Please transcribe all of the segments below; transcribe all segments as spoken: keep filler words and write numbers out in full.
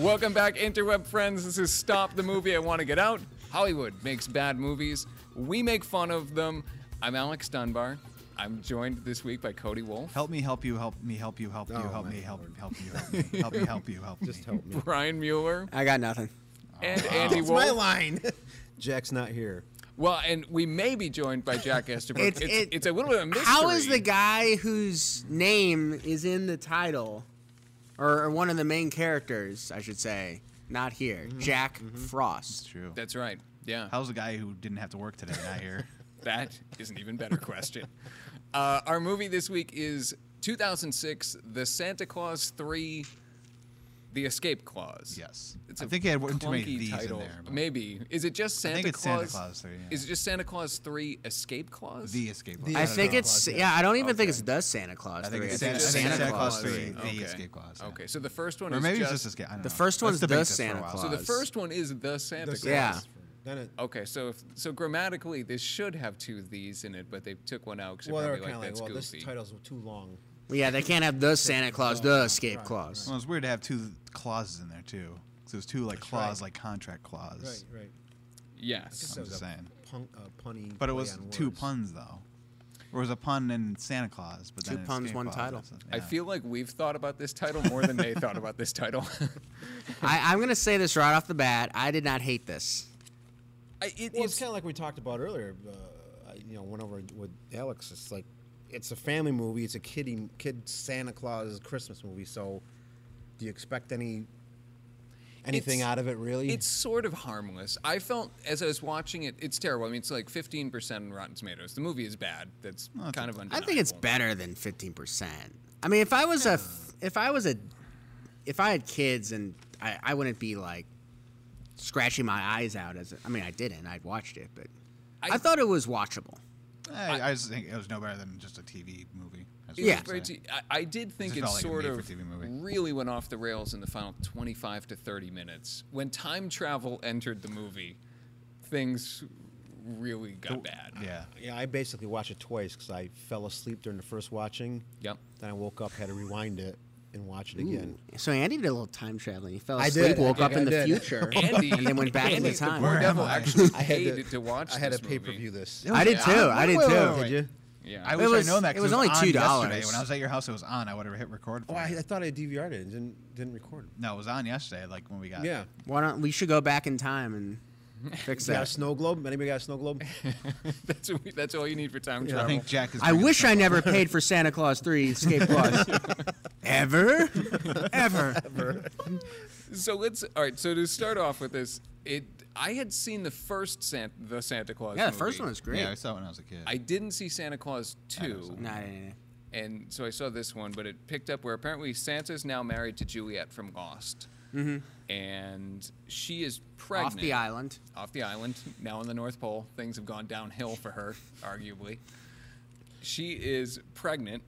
Welcome back, interweb friends. This is Stop the Movie I Want to Get Out. Hollywood makes bad movies. We make fun of them. I'm Alex Dunbar. I'm joined this week by Cody Wolf. Help me, help you, help me, help you, help you, Oh, help my me, help, Lord. help you, help me, help me, help you, help me. Just help me. Brian Mueller I got nothing. and Andy It's my Wolf. line. Jack's not here. Well, and we may be joined by Jack Estabrook. It's, It's- it's, it- a little bit of a mystery. How is the guy whose name is in the title, or, or one of the main characters, I should say, not here? Jack It's Frost. true. That's right. Yeah. How's the guy who didn't have to work today not here? That is an even better question. Uh, our movie this week is two thousand six, The Santa Claus three, The Escape Clause. Yes. It's I a think he had too many clunky D's title. in there. but Maybe. Is it just Santa think it's Claus? Santa Claus three, yeah. Is it just Santa Claus three, Escape Clause? The escape. The Clause. I Santa think Claus, it's yeah. yeah. I don't even Okay. think it's the Santa Claus. I think three. it's I think Santa, it's I think it's Santa Santa Claus Claus three, three. the Okay. escape clause. yeah. Okay, so the first one Or is maybe just... it's just escape. I don't The know. first Let's one's debate the this for a Santa while. Claus. So the first one is The Santa The Claus. Yeah. Then it, Okay, so if, so grammatically, this should have two these in it, but they took one out because well, they're they're probably kind like, of that's like, well, goofy. this title's too long. Well, yeah, they can't have the Santa Claus, the Right, Escape right, Clause. Well, it's weird to have two clauses in there too. So there's two like That's clause, right. like contract clause. Right, right. Yes. I'm just saying. Pun, uh, punny But it play was on two words. puns though. Or it was a pun in Santa Claus, but Two then puns, Escape one Clause, title. that's- I yeah. feel like we've thought about this title more than they thought about this title. I, I'm gonna say this right off the bat. I did not hate this. I, it, Well, it's it's kind of like we talked about earlier. Uh, I, you know, went over with Alex. It's like it's a family movie. It's a kiddie, kid Santa Claus Christmas movie. So, do you expect any anything It's- out of it? Really? It's sort of harmless. I felt as I was watching it, it's terrible. I mean, it's like fifteen percent on Rotten Tomatoes. The movie is bad. That's Well, it's kind a- of I undeniable. think it's better than fifteen percent. I mean, if I was a, if I was a, if I had kids and I, I wouldn't be like scratching my eyes out as. A, I mean, I didn't. I'd watched it, but I, I- thought it was watchable. I, I just think it was no better than just a T V movie. That's what Yeah. I'm saying. But I, I did think This it felt like a sort of made-for-T V movie. really went off the rails in the final twenty-five to thirty minutes. When time travel entered the movie, things really got bad. Yeah. yeah, I basically watched it twice because I fell asleep during the first watching. Yep. Then I woke up, had to rewind it, and watch it again. So Andy did a little time traveling. He fell I asleep, did, woke I up did, in I the did. future, Andy, and then went back Andy, into time. The poor Where devil am I? actually I had paid to, to, watch. I had this to pay per movie. view this. I did too. I did too. Did you? Yeah. I It wish was- I known that. it 'cause was on only two dollars. yesterday. When I was at your house, it was on. I would have hit record. For Oh, I, it. I thought I D V R'd it and didn't didn't record it. No, it was on yesterday. Like when we got. Yeah. Why don't we should go back in time and fix You got a that? snow globe? Anybody got a snow globe? that's what we, that's all you need for time Yeah. travel. I think Jack is. I bringing wish this I up. never paid for Santa Claus three Escape Clause. Ever? Ever? So let's all right. So to start off with this, it I had seen the first Santa, the Santa Claus. Yeah, the movie. first one was great. Yeah, I saw it when I was a kid. I didn't see Santa Claus I never two, saw it. Nah, nah, nah, nah. and so I saw this one, but it picked up where apparently Santa's now married to Juliet from Lost, mm-hmm. and she is pregnant Off the island. Off the island, now on the North Pole. Things have gone downhill for her, arguably. She is pregnant,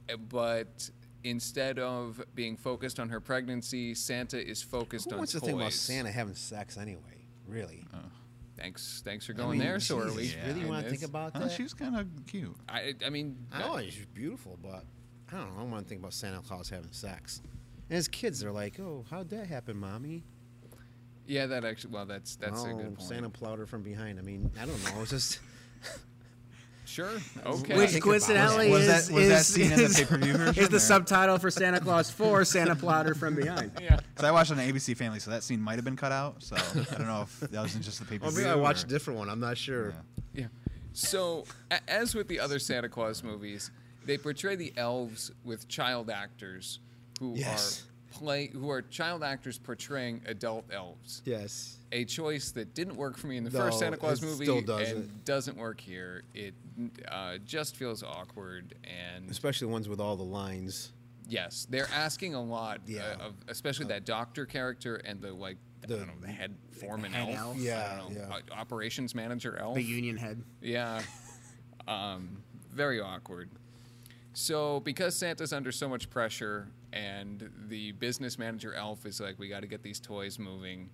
but instead of being focused on her pregnancy, Santa is focused Who on wants to toys. think about Santa having sex anyway? Really? Thanks, thanks for I going mean, there so Jesus, early. Yeah. Really in want to this. think about Oh, that? she was kind of cute. I, I mean, I know she's beautiful, but I don't know. I don't want to think about Santa Claus having sex. And as kids, they're like, "Oh, how'd that happen, mommy?" yeah, that actually. Well, that's that's a oh, good point. Santa plowed her from behind. I mean, I don't know. It's just Sure. Okay. Which think about coincidentally it. Was is, that- was that is, scene in the is- pay-per-view version, is the or- subtitle for Santa Claus four, Santa plowed her from behind. yeah. So I watched on the A B C Family, so that scene might have been cut out. So I don't know if that was in just the paper. Well, maybe I watched a different one. I'm not sure. Yeah. Yeah. So, a- as with the other Santa Claus movies, they portray the elves with child actors who Yes. are play who are child actors portraying adult elves. Yes. A choice that didn't work for me in the No, first Santa Claus it movie still doesn't. and doesn't work here. It uh, just feels awkward and Especially the ones with all the lines. yes, they're asking a lot Yeah. uh, of especially that doctor character and the like I The- don't know, the head foreman head elf. elf? Yeah, I don't know, yeah. uh, operations manager elf. The Union Head. Yeah. Um, very awkward. So, because Santa's under so much pressure and the business manager elf is like, we got to get these toys moving,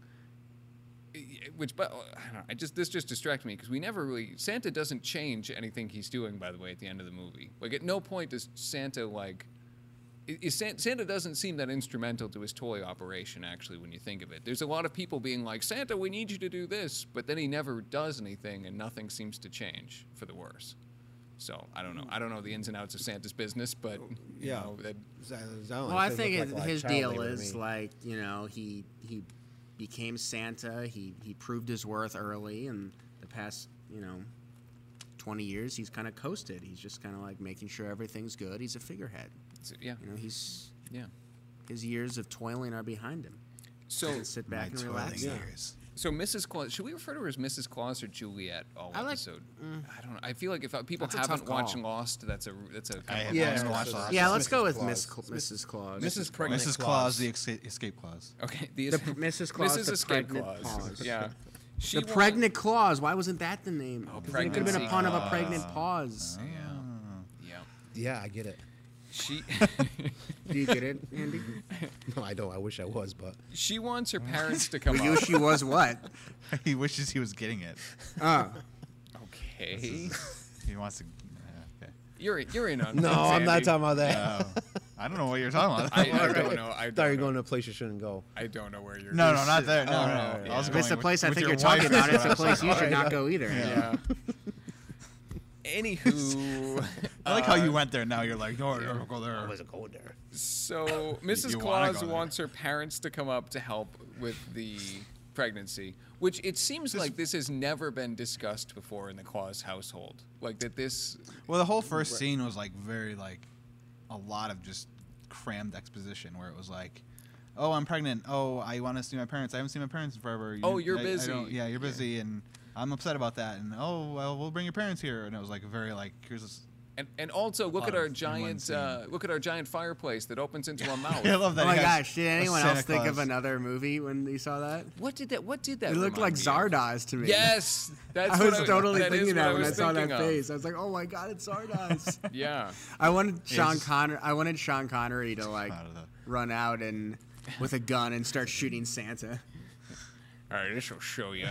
which, but I don't know, I just this just distracted me because we never really Santa doesn't change anything he's doing. By the way, at the end of the movie, like at no point does Santa like i- is San- Santa doesn't seem that instrumental to his toy operation, actually, when you think of it. There's a lot of people being like, Santa, we need you to do this, but then he never does anything, and nothing seems to change for the worse. So I don't know. I don't know the ins and outs of Santa's business, but you Yeah. know, that, Z- Zion, Well, I it think looked it, like a lot of his child deal labor to is me. like, you know, he he became Santa. He he proved his worth early, and the past, you know, twenty years, he's kind of coasted. He's just kind of like making sure everything's good. He's a figurehead. so, yeah, You know, he's yeah. his years of toiling are behind him. So, He can sit My back and toiling relax. Yeah. years. so Missus Claus, should we refer to her as Missus Claus or Juliet all I like- episode? I don't know. I feel like if uh, people That's a tough haven't watched call. Lost, that's a that's a I kind have of Yeah, yeah, so watched that's- Lost. Yeah, let's go Missus with Miss Claus. Cl- Missus Claus. Missus Pregnant Missus Claus. Claus, the escape, escape clause. okay. The, The pr- Missus Claus, Missus the Escape pregnant Claus. pause. Yeah. She The wa- pregnant clause. Why wasn't that the name? Oh, 'Cause it could have been a pregnancy pun of a clause. pregnant pause. Yeah. Yeah. Yeah, I get it. She Do you get it, Andy? No, I don't. I wish I was, but she wants her parents to come You up. wish he was what? He wishes he was getting it. Oh. Okay. He wants to. Uh, okay. You're you're in on no, things, I'm not Andy. talking about that. Oh, I don't know what you're talking about. I, I don't know. I I thought you don't were know. going to a place you shouldn't go. I don't know where you're. no, going. no, not there. No, Oh, no. yeah. I was If If it's going the place with, I with think your you're talking wife. about, it's a place you should not go either. Yeah. Anywho, I like how you went there. Now you're like, no, don't go I there. wasn't going there. so Missus you wanna Claus go there. wants her parents to come up to help with the pregnancy, which it seems like this has never been discussed before in the Claus household. Like that this. Well, the whole first scene was like very like a lot of just crammed exposition where it was like, oh, I'm pregnant. Oh, I want to see my parents. I haven't seen my parents in forever. You- Oh, you're I- I busy. don't- yeah, you're busy, and I'm upset about that. And oh, well, we'll bring your parents here. And it was like very like, here's this. And, and also look lot at our of in one giant scene. uh, look at our giant fireplace that opens into a mouth. I love that. Oh my he has gosh, did a anyone Santa else think of Claus. another movie when you saw that? What did that? What did that? It looked like remind me of? Zardoz to me. Yes, that's I what was totally that is thinking what that I when I was saw that thinking of. face. I was like, oh my god, it's Zardoz. Yeah. I wanted Sean just- Connery. I wanted Sean Connery to like Out of the- run out and with a gun and start shooting Santa. All right, this will show you.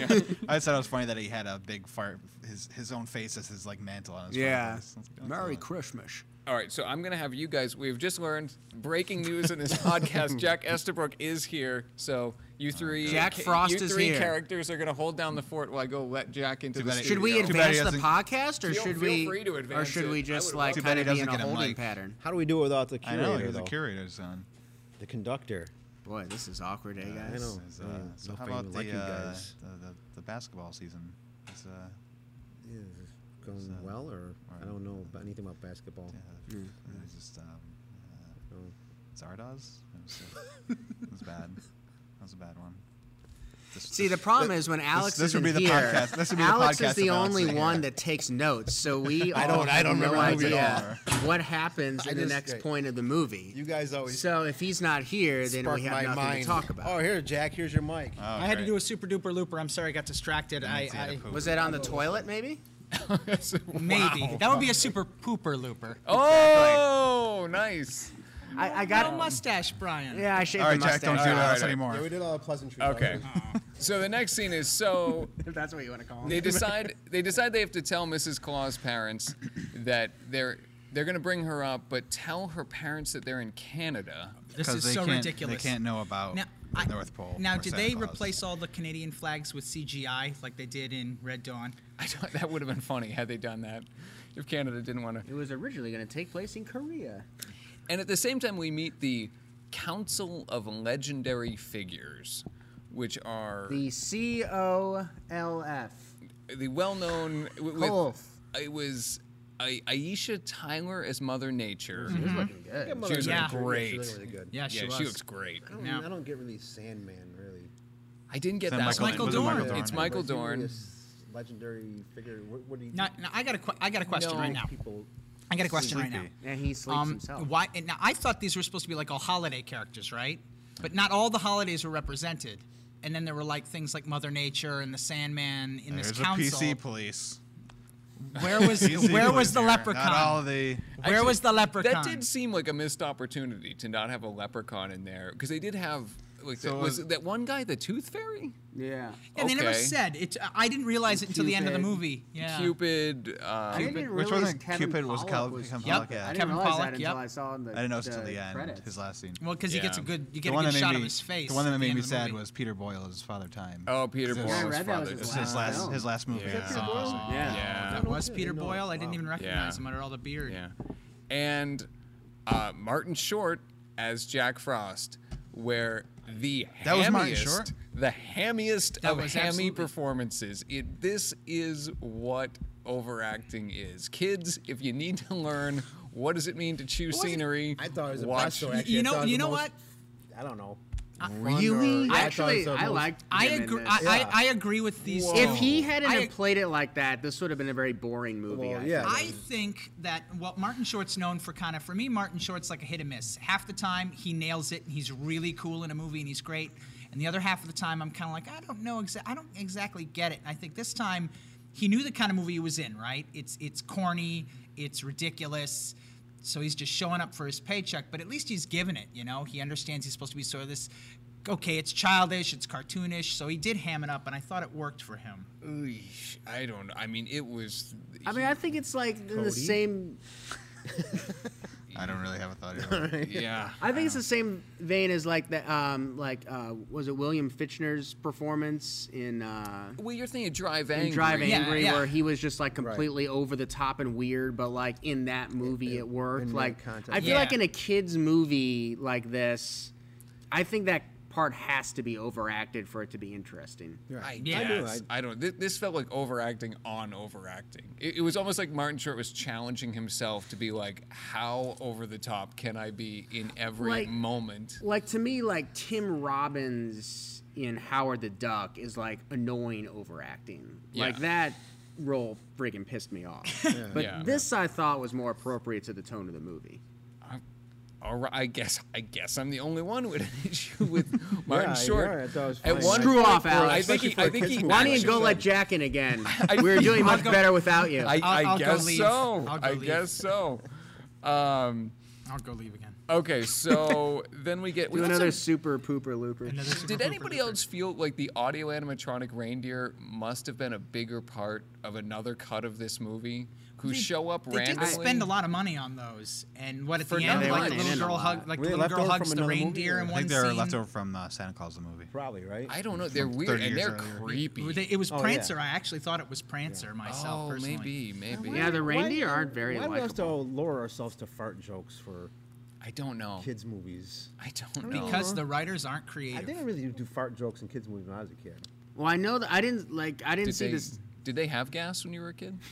I just thought it was funny that he had a big fire, his his own face as his like mantle on his Yeah. fireplace. That's- that's Merry a lot. Christmas. All right, so I'm gonna have you guys. We've just learned breaking news in this podcast. Jack Estabrook is here, so you three, Jack ca- Frost you is three here. characters are gonna hold down the fort while I go let Jack into Too the bad he- studio. Should we Too bad he advance the doesn't- podcast, or Feel- should feel we, free to or advance should it. we I just would like love Too to. bad kind he of be in doesn't a get a holding mic. pattern? How do we do it without the I curator, know there's though? a curator's on. The conductor. Boy, this is awkward, eh, I guys? know. Is, I uh, mean, so no how if I about even the, like you uh, guys. the, the the basketball season? Is, uh, Yeah, is it going So- well, or I or- don't know about anything about basketball. yeah, it was just um, uh, No. Zardoz. It was, uh, it was bad. That was a bad one. This- See, the this- problem is when Alex this isn't would be the here, podcast- this would be the Alex podcast is the about only sitting one here. that takes notes, so we I all don't- I have don't no remember the movie at idea what happens I in the just- next okay. point of the movie. You guys always So if he's not here, then spark we have my nothing mind. to talk about. Oh, here, Jack. Here's your mic. Oh, I had to great. do a super duper looper. I'm sorry, I got distracted. I, Nancy had to I poop. Was it on the toilet, maybe? maybe Wow. that would be a super pooper looper. Oh, nice. I, I Got got a mustache, Brian. Yeah, I shaved All right, the Jack, mustache. don't do All right, that all us right. anymore. Yeah, we did all the pleasantries. Okay. So the next scene is so If that's what you want to call him. they decide they decide they have to tell Missus Claus' parents that they're they're gonna bring her up, but tell her parents that they're in Canada. This 'Cause is they so can't, ridiculous. They can't know about Now, the I- North Pole. Now, or did Santa they Claus. replace all the Canadian flags with C G I like they did in Red Dawn? I don't, that would have been funny had they done that. If Canada didn't want to. It was originally going to take place in Korea. And at the same time, we meet the Council of Legendary Figures, which are The C O L F. the well-known. w- With, Colf. it was I, Aisha Tyler as Mother Nature. He was looking good. She was Yeah. great. She looked really good. Yeah, she yeah, was. she looks great. I don't, Yeah. I don't get really Sandman really. I didn't get Is that that. Michael- one. Michael was it Dorn. Michael Dorn? It's Michael Was he really Dorn. a s- legendary figure. What, what do you? Now, now I got a que- I got a question No. right now. People. I got a question right now. Sleepy. Yeah, he sleeps Um, himself. why? And now I thought these were supposed to be like all holiday characters, right? But not all the holidays were represented. And then there were like things like Mother Nature and the Sandman in There's this a council. P C police. Where was P C where police was the here. leprechaun? Not all of the. Where Actually, was the leprechaun? That did seem like a missed opportunity to not have a leprechaun in there because they did have like So the, was was- it that one guy, the Tooth Fairy? Yeah. And they never Okay. said it. I didn't realize it until the end of the Cupid. movie. Yeah. Cupid. Uh, I didn't Which realize wasn't Kevin Cupid, was Pollak Cal- was Kevin Yep. Pollak, yeah. I didn't Kevin realize Pollak, that until yep. I saw the. I didn't notice the until the end, credits. his last scene. Well, because he gets a Yeah. good, you The get a one good that shot made of me, his face. the one that at the made end me of the sad movie. was Peter Boyle's Father Time. oh, Peter Yeah, I Boyle's read that was father. his This is his last last film. his last movie. Yeah. Yeah. Peter Boyle? Yeah. Yeah. That was Okay, Peter didn't know Boyle. that. I didn't Wow. even recognize Yeah. him under all the beard. Yeah. And uh, Martin Short as Jack Frost, where the That was Martin hammiest, Short? the hammiest That of was hammy absolutely- performances. It, this is what overacting is. Kids, if you need to learn what does it mean to chew wasn't- scenery, I thought it was the watch. best. Though, actually. You I know- thought it was you the know most- what? I don't know. Really? Fun or- Actually, thought it was I the most- liked. I him in agree. this. I, Yeah. I, I agree with these. Whoa. If he hadn't I- have played it like that, this would have been a very boring movie. Well, I yeah. think. I think that well, Martin Short's known for kind of for me. Martin Short's like a hit and miss. Half the time he nails it and he's really cool in a movie and he's great, and the other half of the time I'm kind of like I don't know exa- I don't exactly get it. And I think this time he knew the kind of movie he was in. Right? It's it's corny, it's ridiculous. So he's just showing up for his paycheck, but at least he's given it. You know, he understands he's supposed to be sort of this. Okay, it's childish, it's cartoonish, so he did ham it up, and I thought it worked for him. Eesh, I don't know. I mean, it was. I mean, I think it's like in the Cody? same. I don't really have a thought either. yeah. I think it's the same vein as like the um like uh was it William Fichtner's performance in uh Well, you're thinking Drive in Angry. Drive Yeah, Angry yeah. where he was just like completely over the top and weird, but like in that movie in- it worked. in that Like context. I feel Yeah. like in a kids movie like this, I think that part has to be overacted for it to be interesting. I Yeah. guess. I I, don't. This, this felt like overacting on overacting. It, it was almost like Martin Short was challenging himself to be like, how over the top can I be in every Like- moment? Like to me, like Tim Robbins in Howard the Duck is like annoying overacting. Like Yeah. that role friggin' pissed me off. But Yeah. this I thought was more appropriate to the tone of the movie. All right, I guess. I guess I'm the only one with an issue with Martin Yeah, Short. you're right. I thought it was At fine. one Screw point- off, Alex. I think he. Especially for I a think kids' he. movie. Why don't you actually- go let Jack in again? I- we were doing I'll much go- better without you. I, I'll- I I'll go guess leave. so. I'll go I leave. guess so. Um, I'll go leave again. okay, so then we get we Do get another some- super pooper looper. Another super Did pooper anybody duper. else feel like the audio animatronic reindeer must have been a bigger part of another cut of this movie? Who show up They randomly? did spend a lot of money on those, and what at For the end, nothing. like They the weren't little in a girl lot. hug, like Were the they little left girl over hugs from the another movie, reindeer or- in I one think they're scene. left over from uh, Santa Claus the movie. Probably right. I don't know. They're From weird thirty and years they're earlier. creepy. Were they- It was Oh, yeah. Prancer. I actually thought it was Prancer myself oh, personally. maybe, maybe. Yeah, the reindeer Why- aren't very Why do we have to likable. lower ourselves to fart jokes for I don't know. kids' movies? I don't know. Because the writers aren't I creative. didn't really do fart jokes in kids' movies when I was a kid. Well, I know that I didn't like. I didn't did see they this. did they have gas when you were a kid?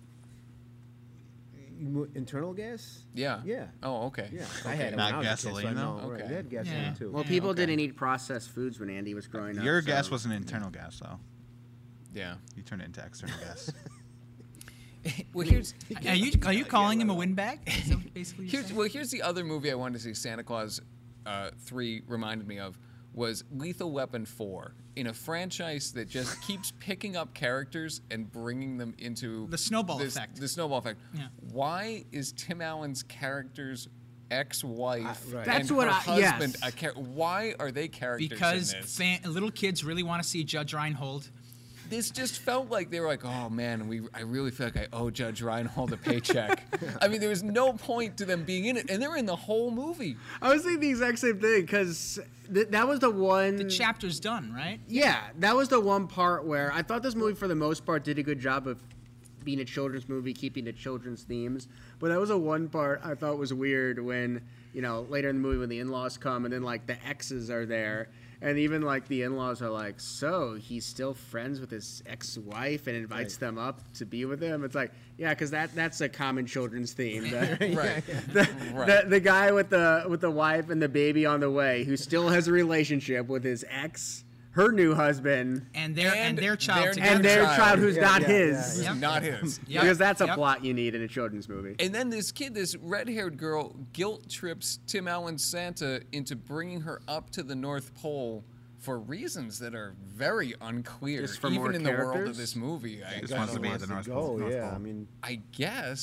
You mo- Internal gas? Yeah. Yeah. Oh, okay. Yeah, I had it Not when I was a kid, so I gasoline, though? know, right, Okay. They had gasoline Yeah. too. Well, Yeah, people okay. didn't eat processed foods when Andy was growing up. Your so- gas wasn't internal gas though. Yeah. You turned it into external gas. Well, here's Are you are you calling him a windbag? Is that what basically you're here's saying? well here's the other movie I wanted to see. Santa Claus uh, three reminded me of was Lethal Weapon four in a franchise that just keeps picking up characters and bringing them into The snowball this- effect. The snowball effect. Yeah. Why is Tim Allen's character's ex-wife Uh, right. and That's what her I- husband yes. a char- Why are they characters Because in this? fan, little kids really want to see Judge Reinhold. This just felt like they were like, oh man, we I really feel like I owe Judge Reinhold a paycheck. I mean, there was no point to them being in it, and they were in the whole movie. I was thinking the exact same thing because th- that was the one. The chapter's done, right? Yeah, that was the one part where I thought this movie, for the most part, did a good job of being a children's movie, keeping the children's themes. But that was a one part I thought was weird when, you know, later in the movie when the in-laws come and then, like, the exes are there. And even, like, the in-laws are like, so he's still friends with his ex-wife and invites them up to be with him? It's like, yeah, because that, that's a common children's theme. The, Right. the, Right. the, the guy with the, with the wife and the baby on the way who still has a relationship with his ex, her new husband, And their and, And their child their together. and their child. child who's Yeah, not yeah, his. yeah, Yep. Not his. Yep. Because that's a Yep. plot you need in a children's movie. And then this kid, this red-haired girl, guilt trips Tim Allen's Santa into bringing her up to the North Pole for reasons that are very unclear, Just for even more in the world of characters? this movie. I, Just I wants don't to be know. at the North go, Pole. North yeah. Pole. I mean, I guess.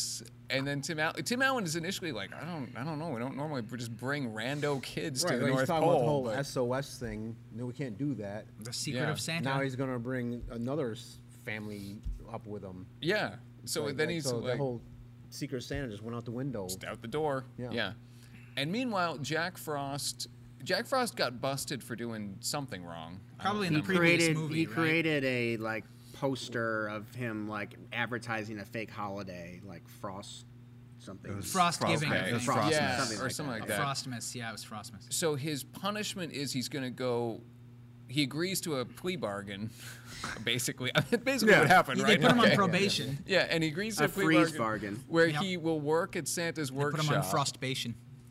and then Tim Allen. Tim Allen is initially like, I don't, I don't know. We don't normally just bring rando kids Right, to the like he's North talking Pole. about the whole but- S O S thing. No, we can't do that. The Secret Yeah. of Santa. Now he's gonna bring another s- family up with him. yeah. So Like- then like, he's so like the whole Secret Santa just went out the window. out the door. Yeah. yeah. And meanwhile, Jack Frost. Jack Frost got busted for doing something wrong. I don't Probably in the He remember. previous created movie, he right? created a like poster of him like advertising a fake holiday, like Frost something. It was Frost Frost- giving, okay, I it was think. Frostmas. Yeah, something or like something that. like A that. Frostmas, yeah, it was Frostmas. So his punishment is he's going to go. He agrees to a plea bargain, basically. Basically, Yeah. what happened, They right? put him on Okay. probation. Yeah, and he agrees to a, A plea freeze bargain, bargain. where Yep. he will work at Santa's Put workshop. him on frostbation.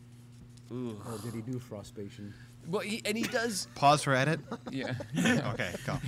Oh, did he do frostbation? Well, he, and he does. Pause for edit. Yeah, Okay, go.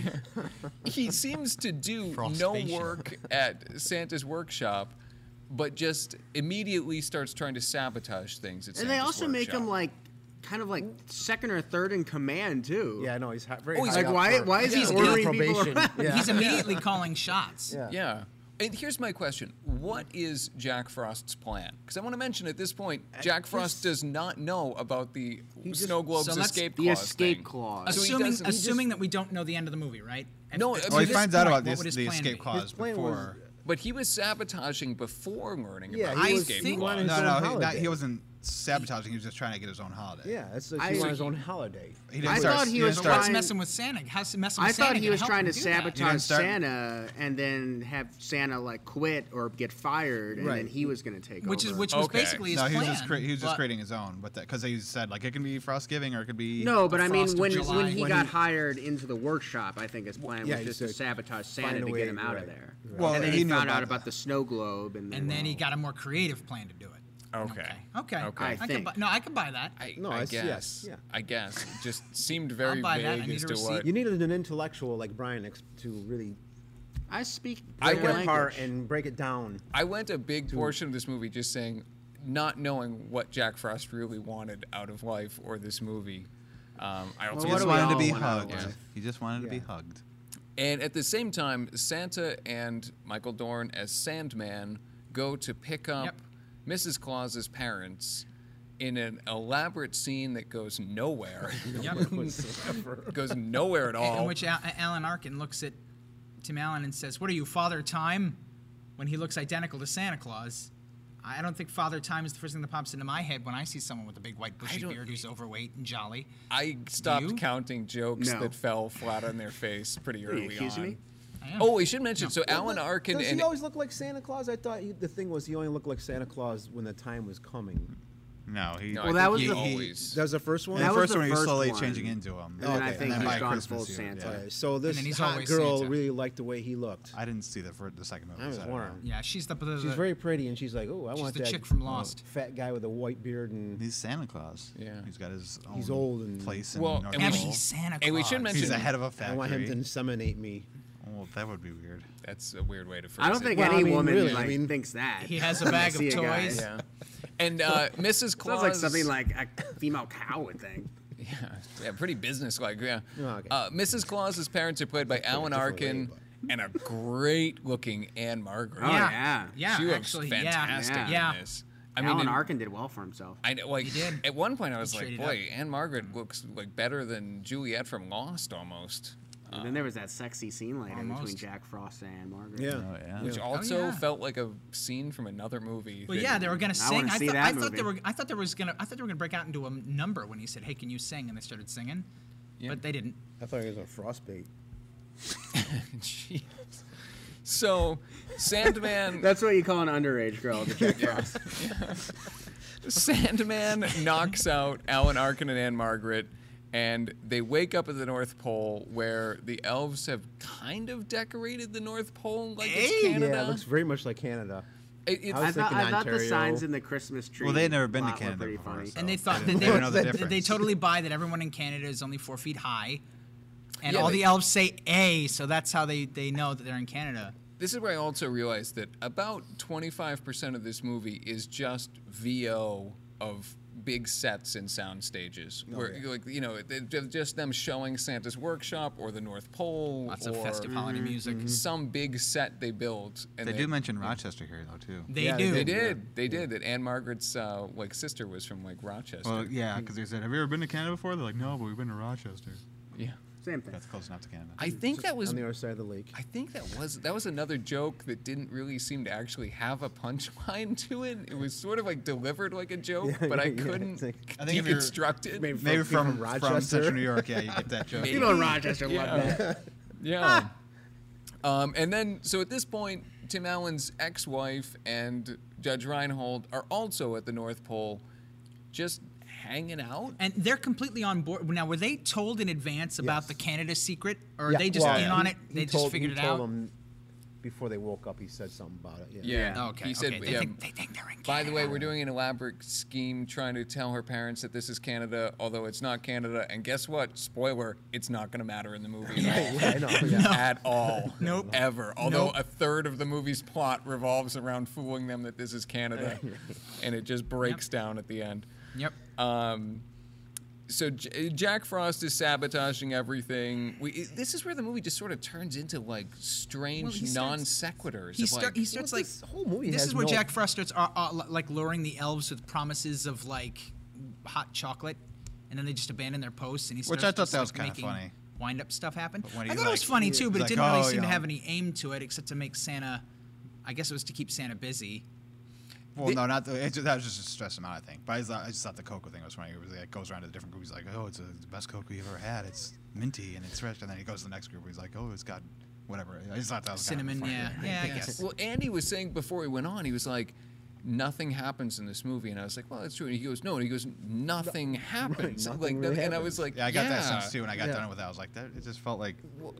he seems to do no Frostbation. work at Santa's workshop, but just immediately starts trying to sabotage things at And Santa's they also make him workshop. like kind of like second or third in command too. Yeah, I know he's hi- very. Oh, he's high Like up why for- why is he He's ordering probation. people around? Yeah. He's immediately calling shots. Yeah. Yeah. And here's my question. What is Jack Frost's plan? Because I want to mention at this point, Jack Frost does not know about the just- Snow Globe's So let's- escape The clause escape thing. clause. So he Assuming, doesn't- he just- assuming that we don't know the end of the movie, right? At- No, at- I to mean, Well, he this finds out point, about what this, would his the plan escape be? clause His plan before. But he was sabotaging before learning Yeah, about he the was- escape he clause. wanted- No, his no, own he, not, holiday. he wasn't sabotaging. He was just trying to get his own holiday. Yeah, that's I- he so on his he- own holiday. He didn't I start, thought he didn't was But start- what's trying- messing with Santa? How's messing with I Santa thought he gonna was help trying him to do that? didn't sabotage start- Santa and then have Santa like quit or get fired, and Right. then he was going to take Which is over. which was Okay. basically his No, he was plan. just cre- he was just but- creating his own, but because he said like it can be frost giving or it could be No, but I mean, Frost of when July. when he When got he- hired into the workshop, I think his plan Yeah, was he just to said, sabotage Santa find a to way- get him out right. of there. Well, and then he he, knew found about out about that. the snow globe, and then, And then he got a more creative plan to do it. Okay. Okay. Okay. Okay. I I can think. buy, no, I can buy that. I, No, I it's- guess. yes, yeah. I guess. It just seemed very buy that. I vague need as a to receipt. what. You needed an intellectual like Brian ex- to really I speak. I break their it went- apart language. and break it down. I went a big portion of this movie just saying, not knowing what Jack Frost really wanted out of life or this movie. Um, I also he what just do we wanted to all be want out of hugged. life? He just wanted to be Yeah. hugged. And at the same time, Santa and Michael Dorn as Sandman go to pick up Yep. Missus Claus's parents in an elaborate scene that goes nowhere. Yep. goes nowhere at all. In which Al- Alan Arkin looks at Tim Allen and says, "What are you, Father Time?" When he looks identical to Santa Claus. I don't think Father Time is the first thing that pops into my head when I see someone with a big white bushy don't- beard who's overweight and jolly. I stopped You? counting jokes No. that fell flat on their face pretty Are you early accusing on. me? I am. Oh, we should mention. No. So Alan Arkin Does and he always look like Santa Claus? I thought he, the thing was he only looked like Santa Claus when the time was coming. No, he. No, Well, I that think was he the- always. That was the first one. in That the was first the one, he was first slowly one. changing into him. And then I think then he's by gone Christmas, full he- Santa. yeah. Okay, so this then he's hot always girl Santa. really liked the way he looked. I didn't see the fir- the second movie. I was so don't wondering. know. Yeah, she's the, the, the She's very pretty, and she's like, "Oh, I She's want the that chick from uh, Lost. fat guy with a white beard." And He's Santa Claus. Yeah. He's got his own He's old and- place in Well, North and yeah, we but should- Pole. he's Santa Claus. and we should mention- He's the head of a I factory. want him to inseminate me. Oh, that would be weird. That's a weird way to phrase I don't it. think Well, any I mean, woman really, I like, mean- thinks that. He has a when they bag of see a guy. toys. Yeah. And uh, Missus Claus. Sounds like something like a female cow would think. Yeah, yeah, pretty businesslike. Yeah. Oh, okay. Uh, Missus Claus's parents are played by Alan different Arkin way, and a great-looking Anne Margaret. Oh, yeah. Yeah, she looks actually, fantastic yeah. in Yeah. this. I Alan in- Arkin did well for himself. I know, like He did. at one point I was He like, traded boy, Anne Margaret looks like better than Juliet from Lost almost. And then there was that sexy scene later between Almost. Jack Frost and Margaret. Yeah. Oh yeah. Which Yeah. also Oh, yeah. felt like a scene from another movie. Well, that- yeah, they were gonna I sing. wanna I, see thought, that I thought they movie. were. I thought there was gonna. I thought they were gonna break out into a number when he said, "Hey, can you sing?" And they started singing, Yeah. but they didn't. I thought he was a frostbait. Jeez. So, Sandman. That's what you call an underage girl, the Jack Frost. Sandman knocks out Alan Arkin and Anne Margaret, and they wake up at the North Pole, where the elves have kind of decorated the North Pole like it's Canada. Yeah, it looks very much like Canada. It- it's- I I was thought, thinking I thought the Ontario. signs in the Christmas tree. Well, they'd never been to lot were Canada pretty before, funny. so- And they thought They that didn't they, know the they, difference. totally buy that everyone in Canada is only four feet high, and Yeah, all they- the elves say "A," so that's how they, they know that they're in Canada. This is where I also realized that about twenty-five percent of this movie is just V O of big sets in sound stages, Oh, where yeah. like you know, it- it- just them showing Santa's workshop or the North Pole Lots or of festive holiday music. some big set they build. And They do mention Rochester here though too. They Yeah, do. They did. They did. That Anne Margaret's uh, like sister was from like Rochester. Well, yeah, because they said, "Have you ever been to Canada before?" They're like, "No, but we've been to Rochester." yeah. Same thing. That's close enough to Canada. I think that was on the other side of the lake. I think that was that was another joke that didn't really seem to actually have a punchline to it. It was sort of like delivered like a joke, Yeah, but I yeah, couldn't it's like- I think if you're- deconstruct it. Maybe Maybe from, from, from from, Rochester. Central New York, yeah, you get that joke. People in Rochester Yeah. love that. Yeah. Um, and then, so at this point, Tim Allen's ex-wife and Judge Reinhold are also at the North Pole, just hanging out. And they're completely on board. Now, were they told in advance about Yes. the Canada secret, or are Yeah, they just well, in on he- it? he They told- just figured he it told out. them before they woke up. He said something about it. Yeah. Yeah. Oh, okay. He said, okay. They, yeah, think, they think they're in Canada. by the way, we're doing an elaborate scheme trying to tell her parents that this is Canada, although it's not Canada. And guess what? Spoiler, it's not going to matter in the movie at all. Yeah, I know. Yeah. At all. Nope. Ever. Although Nope. a third of the movie's plot revolves around fooling them that this is Canada. And it just breaks Yep. down at the end. Yep. Um, so J- Jack Frost is sabotaging everything. We, it- this is where the movie just sort of turns into like strange Well, he non starts- sequiturs. He, of, start, like, he starts Well, like this whole movie This has is where no- Jack Frost starts uh, uh, like luring the elves with promises of like hot chocolate, and then they just abandon their posts. And he Which starts I thought just, that like, was kinda making funny. Wind up stuff happen. But when I he, thought it was like- funny too, but it he's didn't like, really "Oh, seem to yeah." have any aim to it, except to make Santa. I guess it was to keep Santa busy. Well, The- no, not the, it, that was just to stress him out, I think. But I, thought, I just thought the cocoa thing was funny. It was like, goes around to the different groups, like, oh, it's, a, it's the best cocoa you've ever had. It's minty and it's fresh. And then he goes to the next group, he's like, oh, it's got whatever. I just thought that was Cinnamon, kind of funny. yeah, yeah, I guess. Well, Andy was saying before he went on, he was like, nothing happens in this movie. And I was like, well, that's true. And he goes, no. And he goes, nothing happens. nothing like, really And I happens. was like, Yeah, I got yeah. that sense too. When I got Yeah. done with that, I was like, that. It just felt like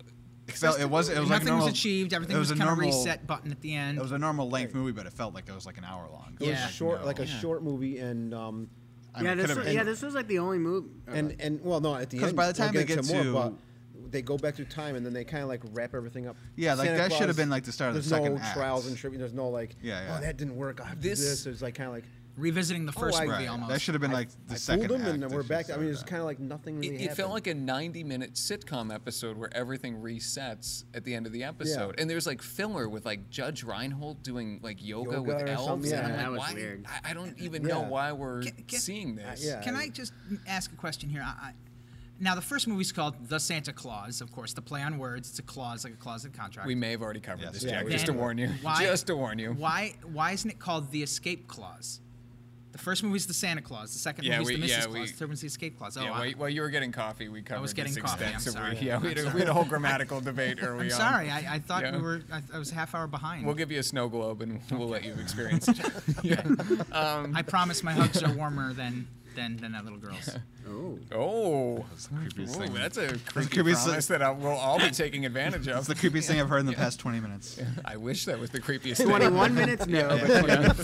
it felt. It was. It was like Nothing normal, was achieved. Everything it was, a kind of normal- reset button at the end. It was a normal length movie, but it felt like it was like an hour long. It was Yeah. short, No. like a Yeah. short movie, and um, I mean, yeah, it this could've was, been- yeah, this was like the only movie. and and well, no, at the 'Cause end, by the time we'll they get into more, to- but they go back through time, and then they kind of like wrap everything up. Yeah, like, Santa that should have Claus, been, like, the start of the there's second no act. trials and tribute. There's no like, Yeah, yeah. oh, that didn't work. I have to do This- this. It's like kind of like Revisiting the first I- movie Right. almost. That should have been like the I second fooled them, act. and they we're should back. have I mean, it's started kind of like nothing really It, it happened. felt like a ninety-minute sitcom episode where everything resets at the end of the episode, and there's like filler with like Judge Reinhold doing like yoga, Yoga with or elves. something, And I'm yeah. like, That was why? weird. I, I don't even know Yeah. why we're Get- get- seeing this. yeah. Can I just ask a question here? I, I, now, the first movie's called The Santa Claus, of course. The play on words. It's a clause, like a clause in contract. We may have already covered Yes. this, Yeah, Jack. we just to Then warn you. why- just to warn you. Why? Why isn't it called The Escape Clause? The first movie's the Santa Claus. The second Yeah, movie's we- the Missus yeah, Claus. we- the third one's the Escape Clause. Oh, yeah, I- while, while you were getting coffee, we covered was getting this coffee, I'm extensively. sorry. Yeah, we I'm had, a, sorry. we had a whole grammatical debate early I'm on. sorry. I, I thought Yeah. we were. I, I was a half hour behind. We'll give you a snow globe and we'll let you experience it. yeah. Um, I promise my hugs are warmer than than than that little girl's. Oh. oh, That's the creepiest Ooh, thing. that's a creepy creepiest promise that I, we'll all be taking advantage That's of. the creepiest thing I've heard in the past twenty minutes. I wish that was the creepiest thing. twenty-one minutes? No. but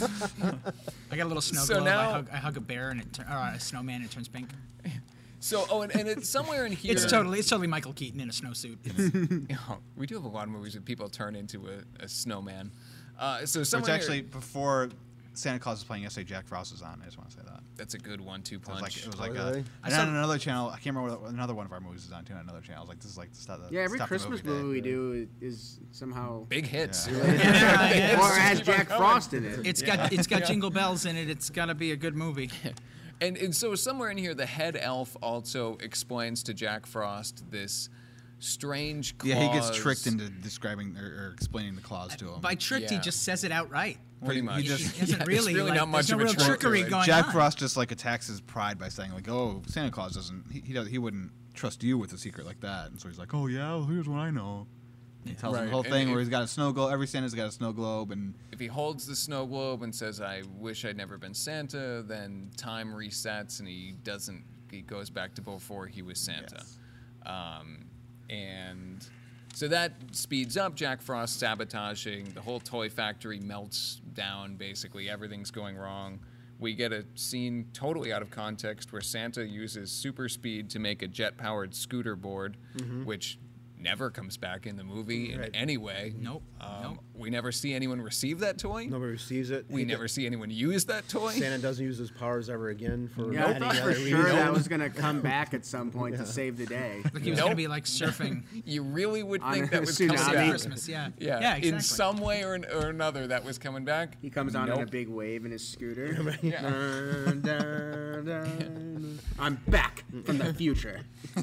I got a little snow So globe. now- I, hug, I hug a bear and it tur- or a snowman and it turns pink. So, oh, and, and it's somewhere in here. It's totally it's totally Michael Keaton in a snowsuit. It's, Oh, we do have a lot of movies that people turn into a, a snowman. Uh, so Which somewhere actually, here, before Santa Claus was playing yesterday, Jack Frost was on. I just want to say that. that's a good one-two It was punch. like it was Oh, like really? a, I and saw- on another channel. I can't remember what, another one of our movies is on too. On another channel. I was like, this is like the stuff. yeah, every stuff the Christmas movie movie we day. do is somehow. Big hits. Yeah. yeah, Or it's, has keep on Jack going. Frost in it. it's got it's got jingle bells in it. It's got to be a good movie. And, and so somewhere in here, the head elf also explains to Jack Frost this strange clause. Yeah, he gets tricked into describing or, or explaining the clause to him. By tricked, Yeah. he just says it outright. Pretty He much. just- He doesn't Yeah, really, it's really like, not much there's of no a real trick to trickery it. going Jack on. Frost just like attacks his pride by saying like, "Oh, Santa Claus doesn't. He he, does, he wouldn't trust you with a secret like that." And so he's like, "Oh yeah, well, here's what I know." He tells him Right, the whole and thing if- where he's got a snow globe. Every Santa's got a snow globe, and If he holds the snow globe and says, "I wish I'd never been Santa," then time resets and he doesn't. He goes back to before he was Santa, Yes. um, and so that speeds up Jack Frost sabotaging. The whole toy factory melts down. Basically, everything's going wrong. We get a scene totally out of context where Santa uses super speed to make a jet-powered scooter board, which never comes back in the movie in Right. any way. Nope. Um, Nope. We never see anyone receive that toy. Nobody receives it. We He never get- see anyone use that toy. Santa doesn't use his powers ever again for Yeah, I any thought for other sure reason. that was gonna come back at some point to save the day. Like he was Nope. gonna be like surfing. You really would On think a that was tsunami. coming Pacific back. Christmas, yeah. Yeah, Yeah, exactly. in some way or, or another, that was coming back. He comes on in a Nope. big wave in his scooter. Yeah. Dun, dun, dun. I'm back from the future.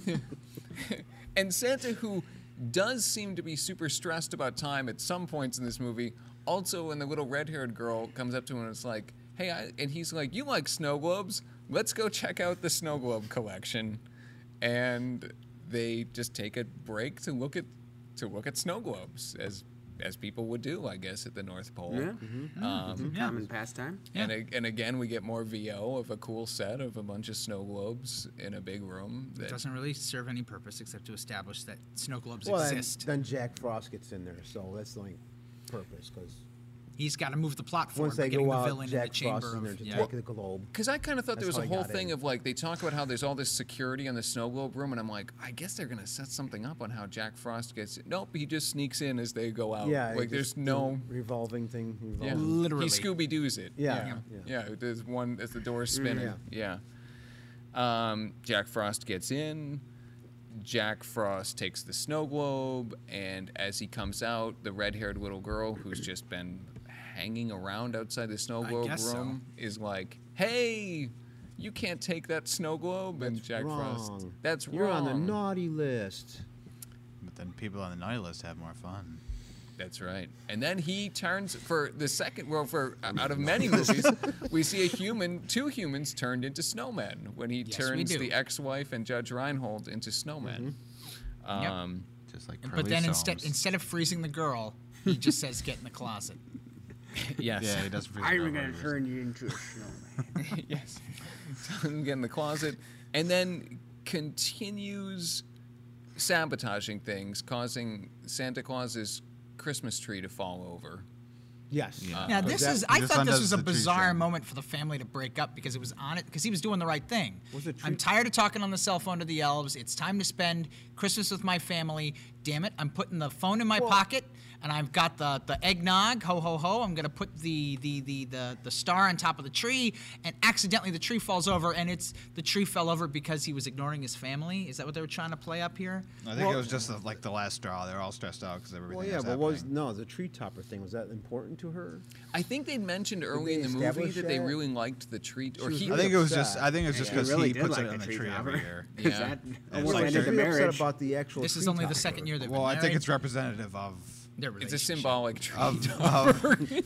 And Santa, who does seem to be super stressed about time at some points in this movie, also when the little red-haired girl comes up to him and is like, hey, I, and he's like, you like snow globes? Let's go check out the snow globe collection. And they just take a break to look at to look at snow globes, as as people would do, I guess, at the North Pole. Yeah. Um, Yeah. Common pastime. And, a, and again, we get more V O of a cool set of a bunch of snow globes in a big room. It That, doesn't really serve any purpose except to establish that snow globes Well, and exist. then Jack Frost gets in there, so that's the only purpose. Because He's got to move the plot forward once by they getting go the out, villain Jack in the chamber Frost is in there of to yeah. take the globe. Because I kind of thought there was That's a how he whole got thing in. of like they talk about how there's all this security on the snow globe room, and I'm like, I guess they're gonna set something up on how Jack Frost gets. Nope, he just sneaks in as they go out. Yeah, like there's just no. the revolving thing. Yeah. Revolving. Literally. He Scooby Doo's it. Yeah, yeah, yeah. yeah. There's one as the door's spinning. Yeah. Um, Jack Frost gets in. Jack Frost takes the snow globe, and as he comes out, the red-haired little girl who's just been hanging around outside the snow I globe guess so. room is like, "Hey, you can't take that snow globe." And That's Jack Frost, wrong. "That's You're wrong." on the naughty list. But then people on the naughty list have more fun. That's right. And then he turns for the second. Well, for out of many movies, we see a human, two humans turned into snowmen when he Yes, we turns do. the ex-wife and Judge Reinhold into snowmen. Yep. Um, Just like But Curly then Soames. instead instead of freezing the girl, he just says, "Get in the closet." Yes. Yeah, he does. freeze I'm it over gonna years. turn you into a snowman. Yes. Tell him to get in the closet, and then continues sabotaging things, causing Santa Claus's Christmas tree to fall over. Yes. Yeah. Now Uh, this that- is I he just thought this undoes was a the tree bizarre string. moment for the family to break up because it was on it because he was doing the right thing. Was it I'm tree- tired of talking on the cell phone to the elves. It's time to spend Christmas with my family. Damn it. I'm putting the phone in my pocket and I've got the, the eggnog, ho ho ho. I'm gonna put the, the the the the star on top of the tree and accidentally the tree falls over and it's the tree fell over because he was ignoring his family. Is that what they were trying to play up here? I think Well- it was just the, like the last straw. They're all stressed out because everything Well, yeah, was but happening. was no the tree topper thing? Was that important to her? I think they mentioned early they in the movie establish that they that? really liked the tree, or was he. I really think it was upset. just. I think it was just Yeah, because he really he did puts like it on the the tree tree topper. every year. Yeah. Is that Yeah, almost like ended they're the Really upset marriage? about the actual. This is tree only the topper. second year they've Well, been I think married. it's representative of Their It's a relationship. symbolic tree. of, of,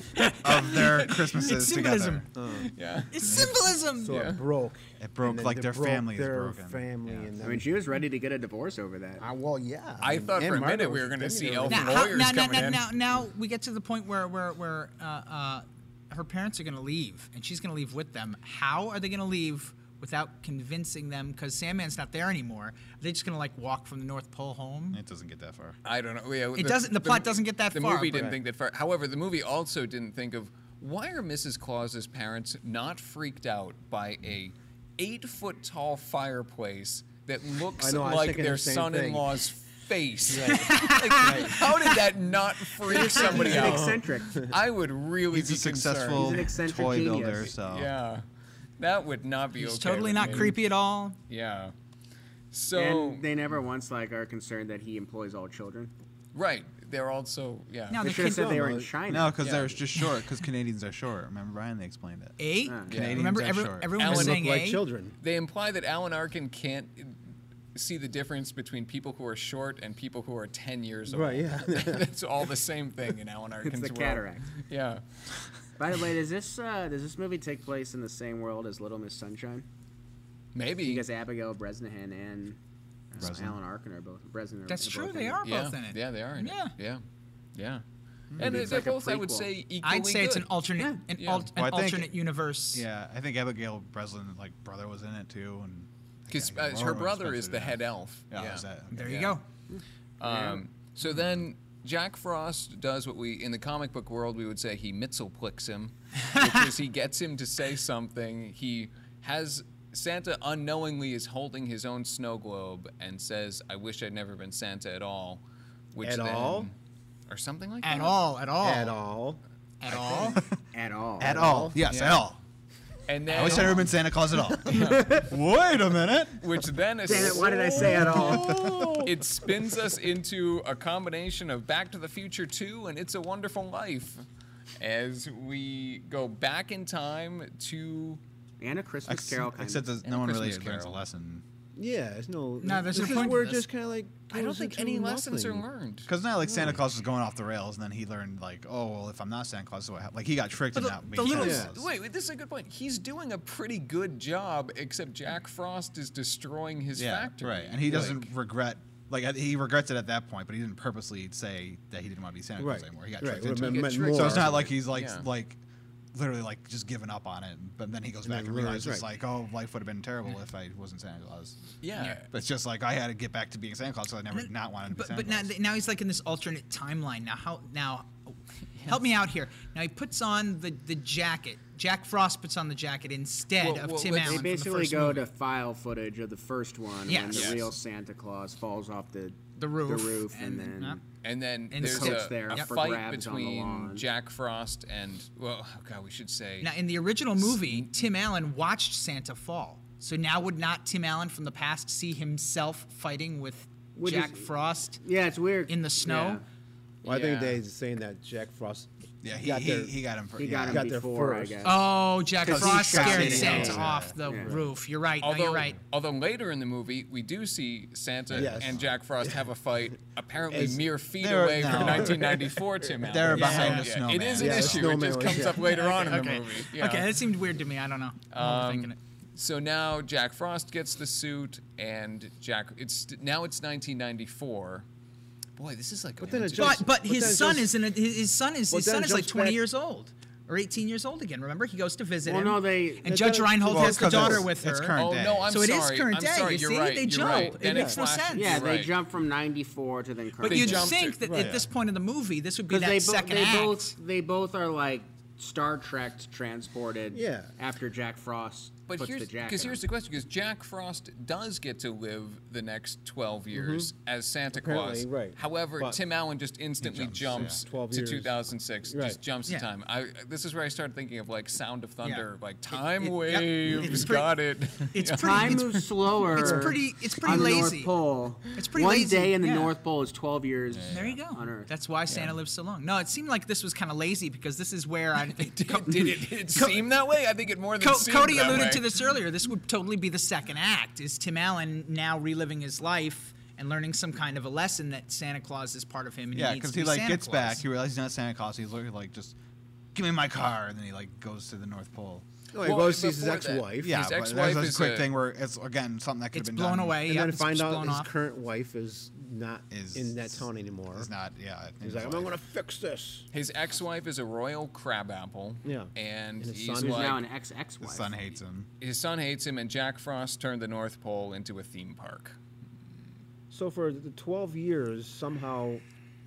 of their Christmases It's symbolism. together. yeah. It's symbolism. So Yeah. it broke. It broke And then like they their broke family is their broken. family, Yeah. and I then, mean, she was ready to get a divorce over that. Uh, well, yeah. I thought and for a Margaret minute we was were gonna thinking see of elf it. Now, lawyers how, now, now, coming now, in. now, now we get to the point where where where uh, uh, her parents are going to leave, and she's going to leave with them. How are they going to leave without convincing them? Because Sandman's not there anymore. Are they just going to like walk from the North Pole home? It doesn't get that far. I don't know. Yeah, It doesn't- the plot doesn't get that the far, movie but- didn't think that far. However, the movie also didn't think of why are Missus Claus's parents not freaked out by a eight foot tall fireplace that looks I know, I was like thinking their the same son-in-law's face? Like, how did that not freak somebody He's an out? eccentric. I would really He's be a successful He's an eccentric toy genius. builder, so Yeah, that would not be He's okay. totally with not me. creepy at all. Yeah. So And they never once like are concerned that he employs all children. right, they're also yeah. Now They the should have kid, said they were in No, China. no, because Yeah. they're just short. Because Canadians are short. Remember, Brian? They explained it. A. Uh, Canadians Remember, are every, short. everyone Alan was They saying look like A. children. They imply that Alan Arkin can't see the difference between people who are short and people who are ten years old. Right, yeah. It's all the same thing in Alan Arkin's It's the world. cataract. Yeah. By the way, does this uh, does this movie take place in the same world as Little Miss Sunshine? Maybe. Because Abigail Bresnahan and uh, Breslin. Alan Arkin are both Breslin. Are, That's are true. both They in it. are yeah. both in it. Yeah, they are in Yeah. it. Yeah. Yeah. And it's they're like a both, I would prequel. say, equally I'd say it's an good. alternate, Yeah. an, Yeah. alt, an Well, I think- alternate universe. Yeah, I think Abigail Breslin, like brother, was in it too, and Because I think uh, her Laura brother Spencer is the did. head elf. Yeah, yeah. is that- There Yeah. you go. Um, so then Jack Frost does what we, in the comic book world, we would say he Mitzelplicks him, which is he gets him to say something. He has Santa unknowingly is holding his own snow globe and says, "I wish I'd never been Santa at all," which At then, all? or something like At that. all, at all, At all. at all. At all. At all. Yes, Yeah. at all. And then, I wish I'd never been Santa Claus at all. Wait a minute. which then is, Damn it, why did I say at all? it spins us into a combination of Back to the Future two and It's a Wonderful Life, as we go back in time to. And a Christmas Ex- Carol kind Except of. that no one really Christmas learns a Carol. lesson. Yeah, there's no. No, there's this no is point to where it this. just kind of like. I don't goes think into any lessons are nothing. learned. Because now, like, Santa Claus was going off the rails, and then he learned, like, oh, well, if I'm not Santa Claus, what happened? Like, he got tricked But into the, not the being little, Santa Claus. wait, wait, this is a good point. He's doing a pretty good job, except Jack Frost is destroying his Yeah, factory. right. And he doesn't Like, regret, like, he regrets it at that point, but he didn't purposely say that he didn't want to be Santa Claus Right. anymore. He got Right. tricked Would into have it. meant Get tricked. more. So it's not like he's, like, Yeah. like, literally, like, just giving up on it. But then he goes And back then and realized, realizes, right. like, oh, life would have been terrible if I wasn't Santa Claus. yeah. But it's just like, I had to get back to being Santa Claus, so I never And then- not wanted to be But, Santa but now, Claus. now he's like in this alternate timeline. Now how now? Help me out here. Now he puts on the, the jacket. Jack Frost puts on the jacket instead Well, of well, Tim let's- Allen. They from the basically first go movie. to file footage of the first one when Yes. the Yes. real Santa Claus falls off the the roof. the roof, and, and, then uh, And then And there's Coach a, there a for fight grabs on the between lawn. Jack Frost and, well, oh God, we should say. Now, in the original movie, Tim Allen watched Santa fall. So now would not Tim Allen from the past see himself fighting with Which Jack is- Frost yeah, it's weird in the snow? Yeah. Well, I think Yeah. they're saying that Jack Frost. yeah, he, got he, there- he got him. For, He yeah. got him got there before, I first. guess. Oh, Jack 'Cause Frost he's got scared it, Santa yeah. off the Yeah. roof. You're right. Although, no, you're right. although later in the movie, we do see Santa Yes. and Jack Frost have a fight, apparently As- mere feet They're- away from no. nineteen ninety-four Tim Allen. They're behind So, the yeah, snowman. It is an Yeah, the issue. It snowman just was- comes yeah. up later on in the okay. movie. Yeah. Okay, that seemed weird to me. I don't know. I'm Um, overthinking it. So now Jack Frost gets the suit, and Jack. It's now it's nineteen ninety-four. Boy, this is like. But a then it vintage- jumps- But but but his then it son jumps- is in a, his his son is But his then son it is like jumps twenty back- years old or eighteen years old again. Remember, he goes to visit Well, him. no, they- and It Judge doesn't- Reinhold Well, has the 'cause daughter it's- with her. it's current Oh day. no, I'm So it sorry. is current I'm day, sorry. you You're see? right. They You're jump. right. It Then makes no flashes. sense. Yeah, they Right. jump from ninety-four to then current. But They you'd jumped think it- that right. at this point in the movie, this would be because that they, bo- second they act. both they both are like Star Trek transported. Yeah. After Jack Frost But puts here's the jacket because here's on. the question: because Jack Frost does get to live the next twelve years as Santa Apparently, Claus. right. However, But- Tim Allen just instantly jumps, jumps, yeah. twelve to years. two thousand six. Right. Just jumps Yeah. in time. I this is where I started thinking of like Sound of Thunder, like time it- yep. waves. It's pretty- got it. It's Yeah. pretty. Time it's, moves slower. it's pretty- it's pretty on the lazy. North Pole. It's pretty One lazy, day in the yeah. North Pole is twelve years. There you go. On Earth. That's why Santa lives so long. No, it seemed like this was kind of lazy because this is where I Did, did it, did it seem that way? I think it more than Co- seemed Cody that alluded way. to this earlier. This would totally be the second act. Is Tim Allen now reliving his life and learning some kind of a lesson that Santa Claus is part of him and Yeah, he needs because to he be like Santa gets Claus. back, he realizes he's not Santa Claus. He's literally like, just give me my car, and then he like goes to the North Pole. Oh, he Well, goes sees his before that- ex-wife. Yeah, His but ex-wife there's is this quick a- thing where it's again something that could It's have been blown done. away. And Yep, then it's find out blown his off. current wife is not Is in that town anymore. Is not. Yeah. He's like, I'm gonna fix this. His ex-wife is a royal crabapple. Yeah. And, And his he's son is Who's like, now an ex-ex-wife. His son hates him. his son hates him, and Jack Frost turned the North Pole into a theme park. So for the twelve years, somehow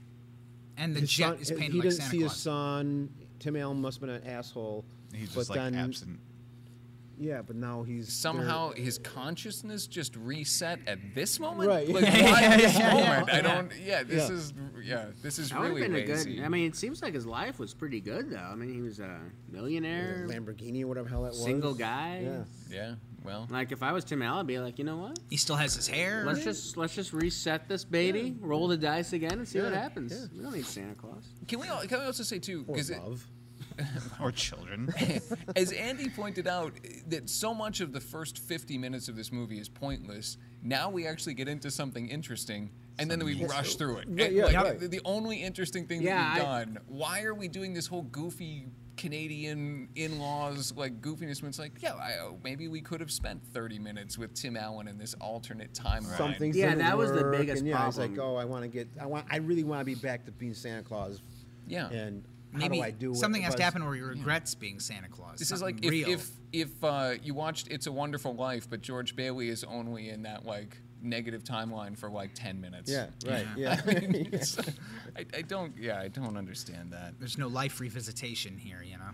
And the his jet son, is he painted didn't like Santa see Claus. his son. Tim Allen must have been an asshole. He's but just like then, absent. Yeah, but now he's Somehow there- his consciousness just reset at this moment. Right. Like Yeah, why yeah, this yeah, moment? yeah. I don't. Yeah. This Yeah. is. Yeah. This is That would really have been a lazy. good. I mean, it seems like his life was pretty good, though. I mean, he was a millionaire, Lamborghini or whatever hell that was. single guy. Yeah. yeah. Well. Like if I was Tim Allen, I'd be like, you know what? He still has his hair. Let's just let's just reset this baby, roll the dice again, and see what Yeah, happens. yeah. We don't need Santa Claus. Can we? al- Can we also say too? Or Because love. Or children. as Andy pointed out, that so much of the first fifty minutes of this movie is pointless. Now we actually get into something interesting, and then we rush through it. Right, And, yeah, like, right. the, the only interesting thing Yeah, that we've I- done. Why are we doing this whole goofy Canadian in-laws like goofiness? When it's like, yeah, I, oh, maybe we could have spent thirty minutes with Tim Allen in this alternate timeline. Some things Yeah, didn't that was the work, biggest and yeah, He's problem. like, oh, I want to get, I want, I really want to be back to being Santa Claus. Yeah. And how Maybe do I do it? something has to Because- happen where he regrets being Santa Claus. This is Something like if real. if if uh, you watched It's a Wonderful Life, but George Bailey is only in that like negative timeline for like ten minutes. Yeah, right. Yeah. I, mean, it's- I, I don't. Yeah, I don't understand that. There's no life revisitation here, you know.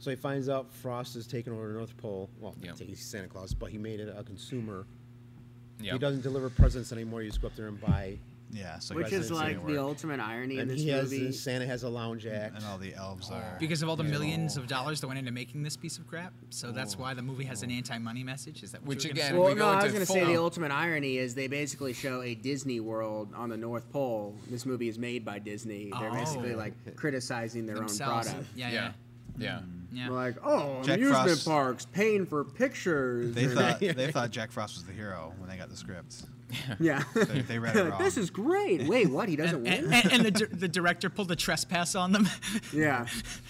So he finds out Frost is taking over the North Pole. Well, Yep. he's Santa Claus, but he made it a consumer. Yep. He doesn't deliver presents anymore. You just go up there and buy. Yeah, so Which is President's like Day the work. ultimate irony in And this he has movie. Santa has a lounge act. and all the elves are Because of all the millions of dollars that went into making this piece of crap, so that's why the movie has an anti-money message. Is that what Which you were gonna again, say? we Well, go no, I into was going to say full- the ultimate irony is they basically show a Disney World on the North Pole. This movie is made by Disney. They're basically Oh. like criticizing their themselves. own product. Yeah, Yeah. yeah, Yeah. yeah. They're like, oh, Jack amusement Frost- parks paying for pictures. They and- thought they thought Jack Frost was the hero when they got the script. yeah, They, they read it Like, wrong. this is great. Wait, what? He doesn't And, win? and, and the, di- the director pulled a trespass on them. Yeah.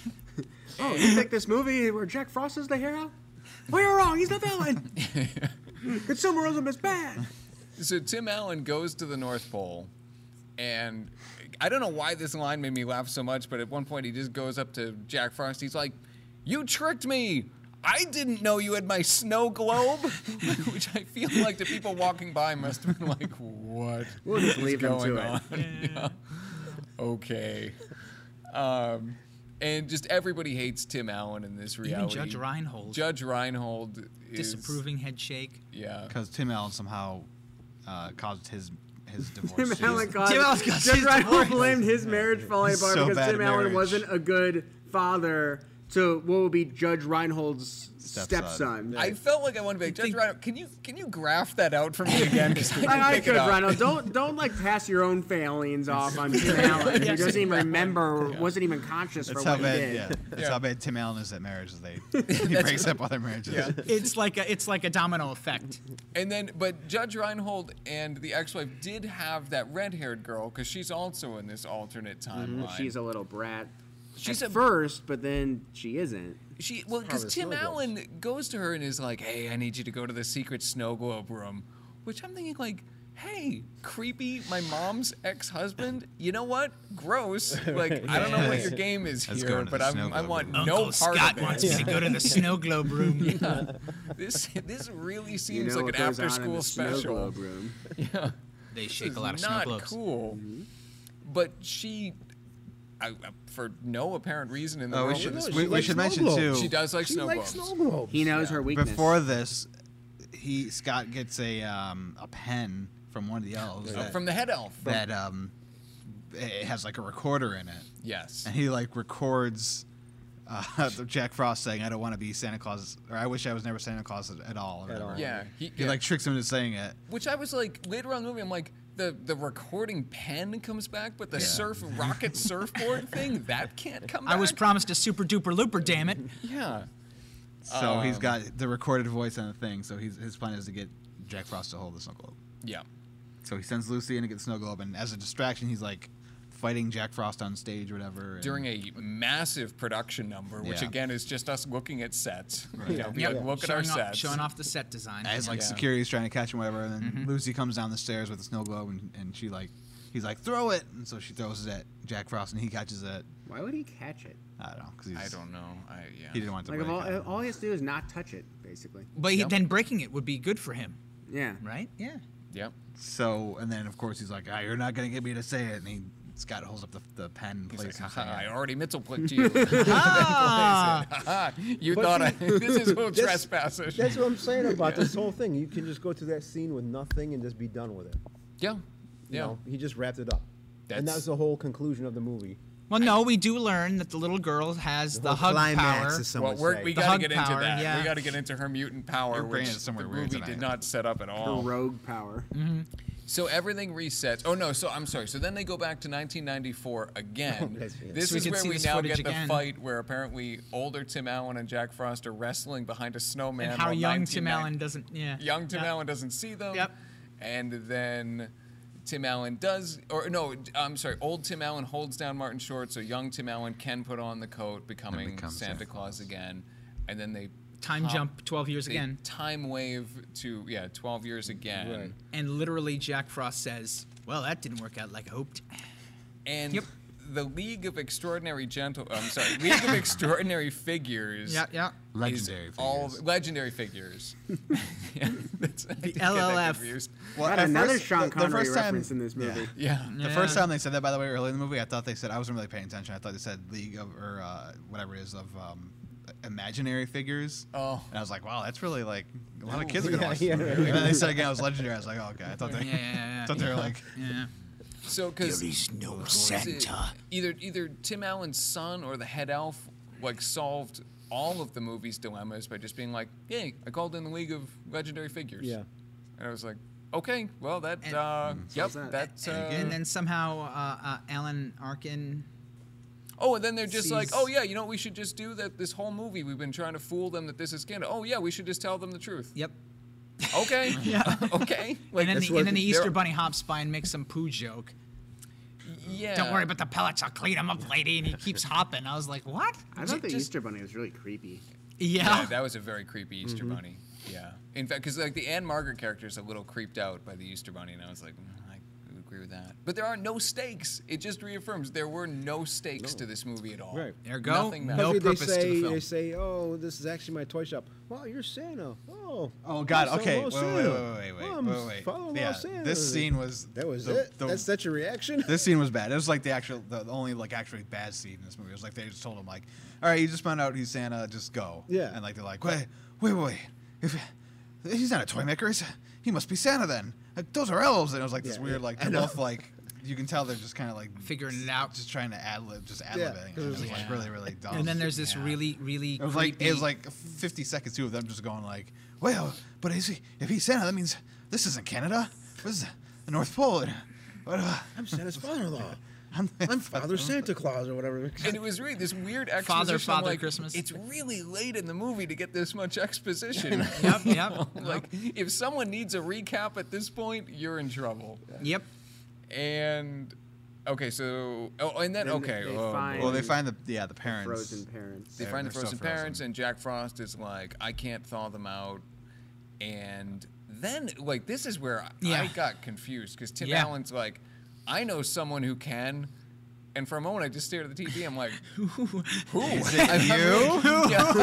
Oh, you picked this movie where Jack Frost is the hero? Well, you're wrong. He's the villain. Consumerism is bad. So Tim Allen goes to the North Pole, and I don't know why this line made me laugh so much, but at one point he just goes up to Jack Frost. He's like, "You tricked me. I didn't know you had my snow globe," which I feel like the people walking by must have been like, "What We'll just is leave him going to on?" it. Yeah. Okay. Um, and just everybody hates Tim Allen in this Even reality. Judge Reinhold. Judge Reinhold is Disapproving head shake. Yeah. Because Tim Allen somehow uh, caused his his divorce. Tim too. Allen caused, Tim Allen caused Judge his Reinhold divorce. blamed his marriage falling apart So because bad Tim at Allen marriage. wasn't a good father to what would be Judge Reinhold's Stepson. stepson. I felt like I wanted to be like, Judge think- Reinhold, can you can you graph that out for me again? Because I All right, pick it Judge up. Reinhold, don't don't like pass your own failings off on Tim Allen. He doesn't even remember, wasn't even conscious That's for how what he bad. did. Yeah, that's Yeah. how bad Tim Allen is at marriages. They he breaks up other marriages. Yeah. It's like a it's like a domino effect. And then, but Judge Reinhold and the ex-wife did have that red-haired girl because she's also in this alternate timeline. She's a little brat. She's at a- first, but then she isn't. She well, because Harvest Tim snow globes. Allen goes to her and is like, "Hey, I need you to go to the secret snow globe room," which I'm thinking like, "Hey, creepy, my mom's ex-husband. You know what? Gross. Like, I don't know what your game is Let's go here, into but the I'm, snow I globe want room. no Uncle part Scott of it." wants me to go to the snow globe room. Yeah. This this really You seems know like what an goes on in after-school the snow special. globe room. Yeah. They This shake is a lot of snow not globes. cool. But she, I, I- for no apparent reason in the Oh, we world, should No, we, she we likes should snow mention globes. too. she does like She snow likes globes. snow globes. He knows her weakness. Before this, he Scott gets a um, a pen from one of the elves Oh, that, from the head elf. that um, it has like a recorder in it, Yes. and he like records uh, the Jack Frost saying, "I don't want to be Santa Claus," or "I wish I was never Santa Claus at all." Or At whatever. all. Yeah. He, He yeah. like tricks him into saying it. Which I was like later on in the movie, I'm like, the the recording pen comes back, but the surf rocket surfboard thing that can't come back. I was promised a super duper looper, damn it. Yeah. So he's Um, got the recorded voice on the thing. So he's, his plan is to get Jack Frost to hold the snow globe. Yeah. So he sends Lucy in to get the snow globe, and as a distraction, he's like fighting Jack Frost on stage or whatever. and- During a massive production number, which Yeah. again is just us looking at sets. You know, be Yep. like, look at our showing, off, sets. showing off the set design. as like Yeah. security's trying to catch him, whatever, and then Mm-hmm. Lucy comes down the stairs with the snow globe, and, and she like, he's like, throw it, and so she throws it at Jack Frost, and he catches it. Why would he catch it? I don't know, because I don't know. I yeah. He didn't want to Like, if break all, it. all he has to do is not touch it, basically. but he, Yep. then breaking it would be good for him, Yeah. right? Yeah. Yep. So, and then of course he's like, ah, you're not gonna get me to say it, and he Scott holds up the, the pen and He's plays like, him saying "Haha, I it. already mitzel-clicked you. Ah! Haha, you But thought see, I, this is who that's- trespasses. That's what I'm saying about this whole thing. You can just go to that scene with nothing and just be done with it. Yeah. You Yeah. know, he just wrapped it up. and That's- that's the whole conclusion of the movie. Well, no, we do learn that the little girl has the, hug power. as some Well, would we're, say. we The got to hug get into power, that. yeah. We got to get into her mutant power, Your brain which is the somewhere movie weird did tonight. not set up at Her all. rogue power. So everything resets. Oh no! So I'm sorry. So then they go back to nineteen ninety-four again. That's- yeah. This So we is can where see we this now footage get the again. fight where apparently older Tim Allen and Jack Frost are wrestling behind a snowman. and how while young Tim 1990 Allen doesn't. Yeah. Young Tim Yeah. Allen doesn't see them. Yep. And then Tim Allen does, or no, I'm sorry. Old Tim Allen holds down Martin Short, so young Tim Allen can put on the coat, becoming becomes Santa Santa Claus again. And then they Time hop- jump twelve years they again. time wave to yeah, twelve years again. Right. And literally, Jack Frost says, "Well, that didn't work out like I hoped." And Yep. the League of Extraordinary Gentle, I'm sorry, League of Extraordinary Figures. Yeah, yeah. Legendary is all figures. legendary figures. yeah, that's, I did get that L L F. confused. Well, Got at another first- Sean the- the Connery first time- reference in this movie. Yeah. The Yeah. first time they said that, by the way, early in the movie, I thought they said I wasn't really paying attention. I thought they said League of or uh, whatever it is of um, imaginary figures. Oh. And I was like, wow, that's really like a lot of kids are gonna Yeah, watch. yeah, this movie. And then they said again, it was legendary. I was like, oh, okay. I thought they, Yeah, yeah, yeah, I thought they were yeah. like, Yeah. So, because There is no who is it? Santa. Either either Tim Allen's son or the head elf like solved all of the movie's dilemmas by just being like, "Hey, I called in the League of Legendary Figures." Yeah. And I was like, "Okay, well that And- uh, yep, Solves that. that's uh, And then somehow uh, uh, Alan Arkin. oh, and then they're just like, sees- "Oh yeah, you know what we should just do that this whole movie we've been trying to fool them that this is Canada. Oh yeah, we should just tell them the truth." Yep. Okay, yeah, okay, like And then, That's the, what and then the the- Easter there- Bunny hops by and makes some poo joke. yeah. Don't worry about the pellets. I'll clean them up, lady. And he keeps hopping. I was like, what? I thought the just- Easter Bunny was really creepy. Yeah. Yeah, that was a very creepy Easter Bunny. Yeah. In fact, because like the Anne Margaret character is a little creeped out by the Easter Bunny, and I was like, mm, I would agree with that. But there are no stakes. It just reaffirms there were no stakes to this movie at all. Right. There you go. Nothing No mattered. They- they purpose to the say, film. They say, oh, this is actually my toy shop. Wow, you're Santa. Oh. oh god, you're okay, so- wait, oh, wait, wait, Santa. wait, wait, wait, Oh, I'm wait, wait. following Yeah, all Santa. this scene was That was the- it. the- That's that's your reaction. This scene was bad. It was like the actual, the only like actually bad scene in this movie. It was like they just told him like, all right, you just found out he's Santa, just go. Yeah. And like they're like, wait, wait, wait, if he's not a toy maker, he's, he must be Santa then. Like, those are elves. And it was like this Yeah, weird yeah. like I they're know. both like, you can tell they're just kind of like Figuring it out. just trying to ad lib, just ad Yeah, libbing. it and was it was like- like really, really dumb. And then there's this Yeah. really, really It was like creepy. it was like fifty seconds too of them just going like, well, but is he, if he's Santa, that means this isn't Canada. This is the North Pole. And, but, uh, I'm Santa's father-in-law. I'm, I'm Father Santa Claus or whatever. And it was really this weird Father, exposition. I'm Father like, Christmas. It's really late in the movie to get this much exposition. Yep, yep. Like, if someone needs a recap at this point, you're in trouble. Yep. And okay, so oh, and then, Then okay, they oh, find- well, they find the yeah the parents. Frozen parents. they They're- find the they're still frozen frozen. parents, and Jack Frost is like, I can't thaw them out. And then, like, this is where Yeah. I got confused because Tim Yeah. Allen's like, I know someone who can. And for a moment, I just stared at the T V. I'm like, who? Is it you? Yeah,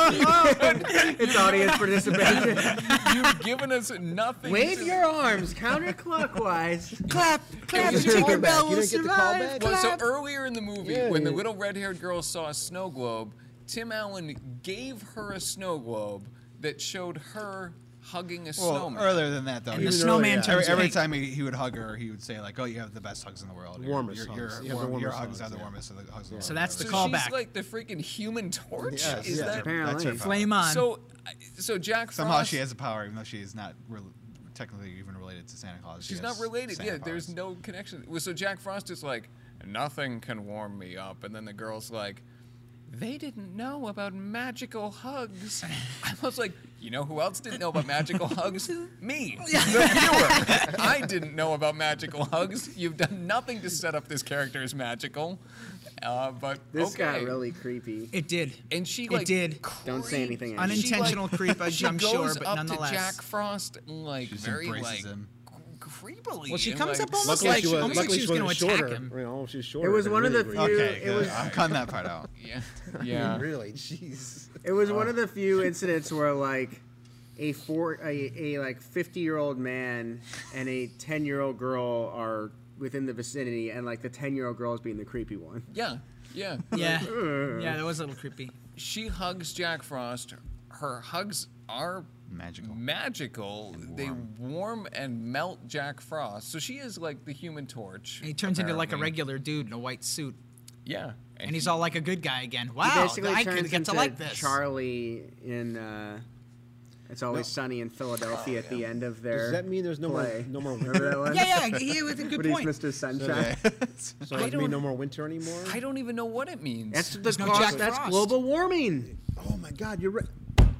like, It's audience participation. you, you've given us nothing. Wave to- your arms counterclockwise. Clap, clap. was The your Tinkerbell callback. You will didn't get the survive. callback? Well, so Clap. earlier in the movie, Yeah, when the yeah. little red-haired girl saw a snow globe, Tim Allen gave her a snow globe that showed her hugging a Well, snowman. earlier than that though, And he the was- snowman yeah. turns every, every pink. time he, he would hug her, he would say like, "Oh, you have the best hugs in the world. Your- Warmest your, your, hugs. You have the warm- your warmest hugs are hugs, the yeah. warmest of the hugs in the So world." that's the so callback. she's like the freaking Human Torch. Yes, Is yeah. that Apparently. That's her power. Flame on. so? So Jack Frost. Somehow she has a power, even though she is not re- technically even related to Santa Claus. She She's not has related. Santa Yeah, there's powers. no connection. Well, So Jack Frost is like, nothing can warm me up, and then the girl's like, they didn't know about magical hugs. I was like, you know who else didn't know about magical hugs? Me, the viewer. I didn't know about magical hugs. You've done nothing to set up this character as magical. Uh, but This okay. got really creepy. It did. And she It like did. Don't say anything, creeps- Andy. she, Unintentional like- creep, I'm she sure, goes but up nonetheless. to Jack Frost like She just very embraces like him. creepily. Well, she and, comes like, up almost Luckily like she was, almost like luckily she was she going to was attack shorter. him. You know, she's shorter. It was but one of the really, few- really- Okay, it good. was- I'm cutting that part out. Yeah, yeah. Really, jeez. It was one of the few incidents where like a four a, a like fifty year old man and a ten year old girl are within the vicinity, and like the ten year old girl is being the creepy one. Yeah, yeah. Yeah. Yeah, that was a little creepy. She hugs Jack Frost. Her hugs are Magical. magical. They warm and melt Jack Frost. So she is like the Human Torch. And he turns into like a apparently. regular dude in a white suit. Yeah. And he's all like a good guy again. He Wow, basically I turns could get to into like this. Charlie in uh, It's Always Sunny in Philadelphia at the end of their Does that mean there's no more play. no more Remember that one? Yeah, yeah, he with a good But he's point. Mister Sunshine. So I does it mean don't- no more winter anymore? I don't even know what it means. That's the There's no cost. Jack That's Frost. global warming. Oh my God, you're right.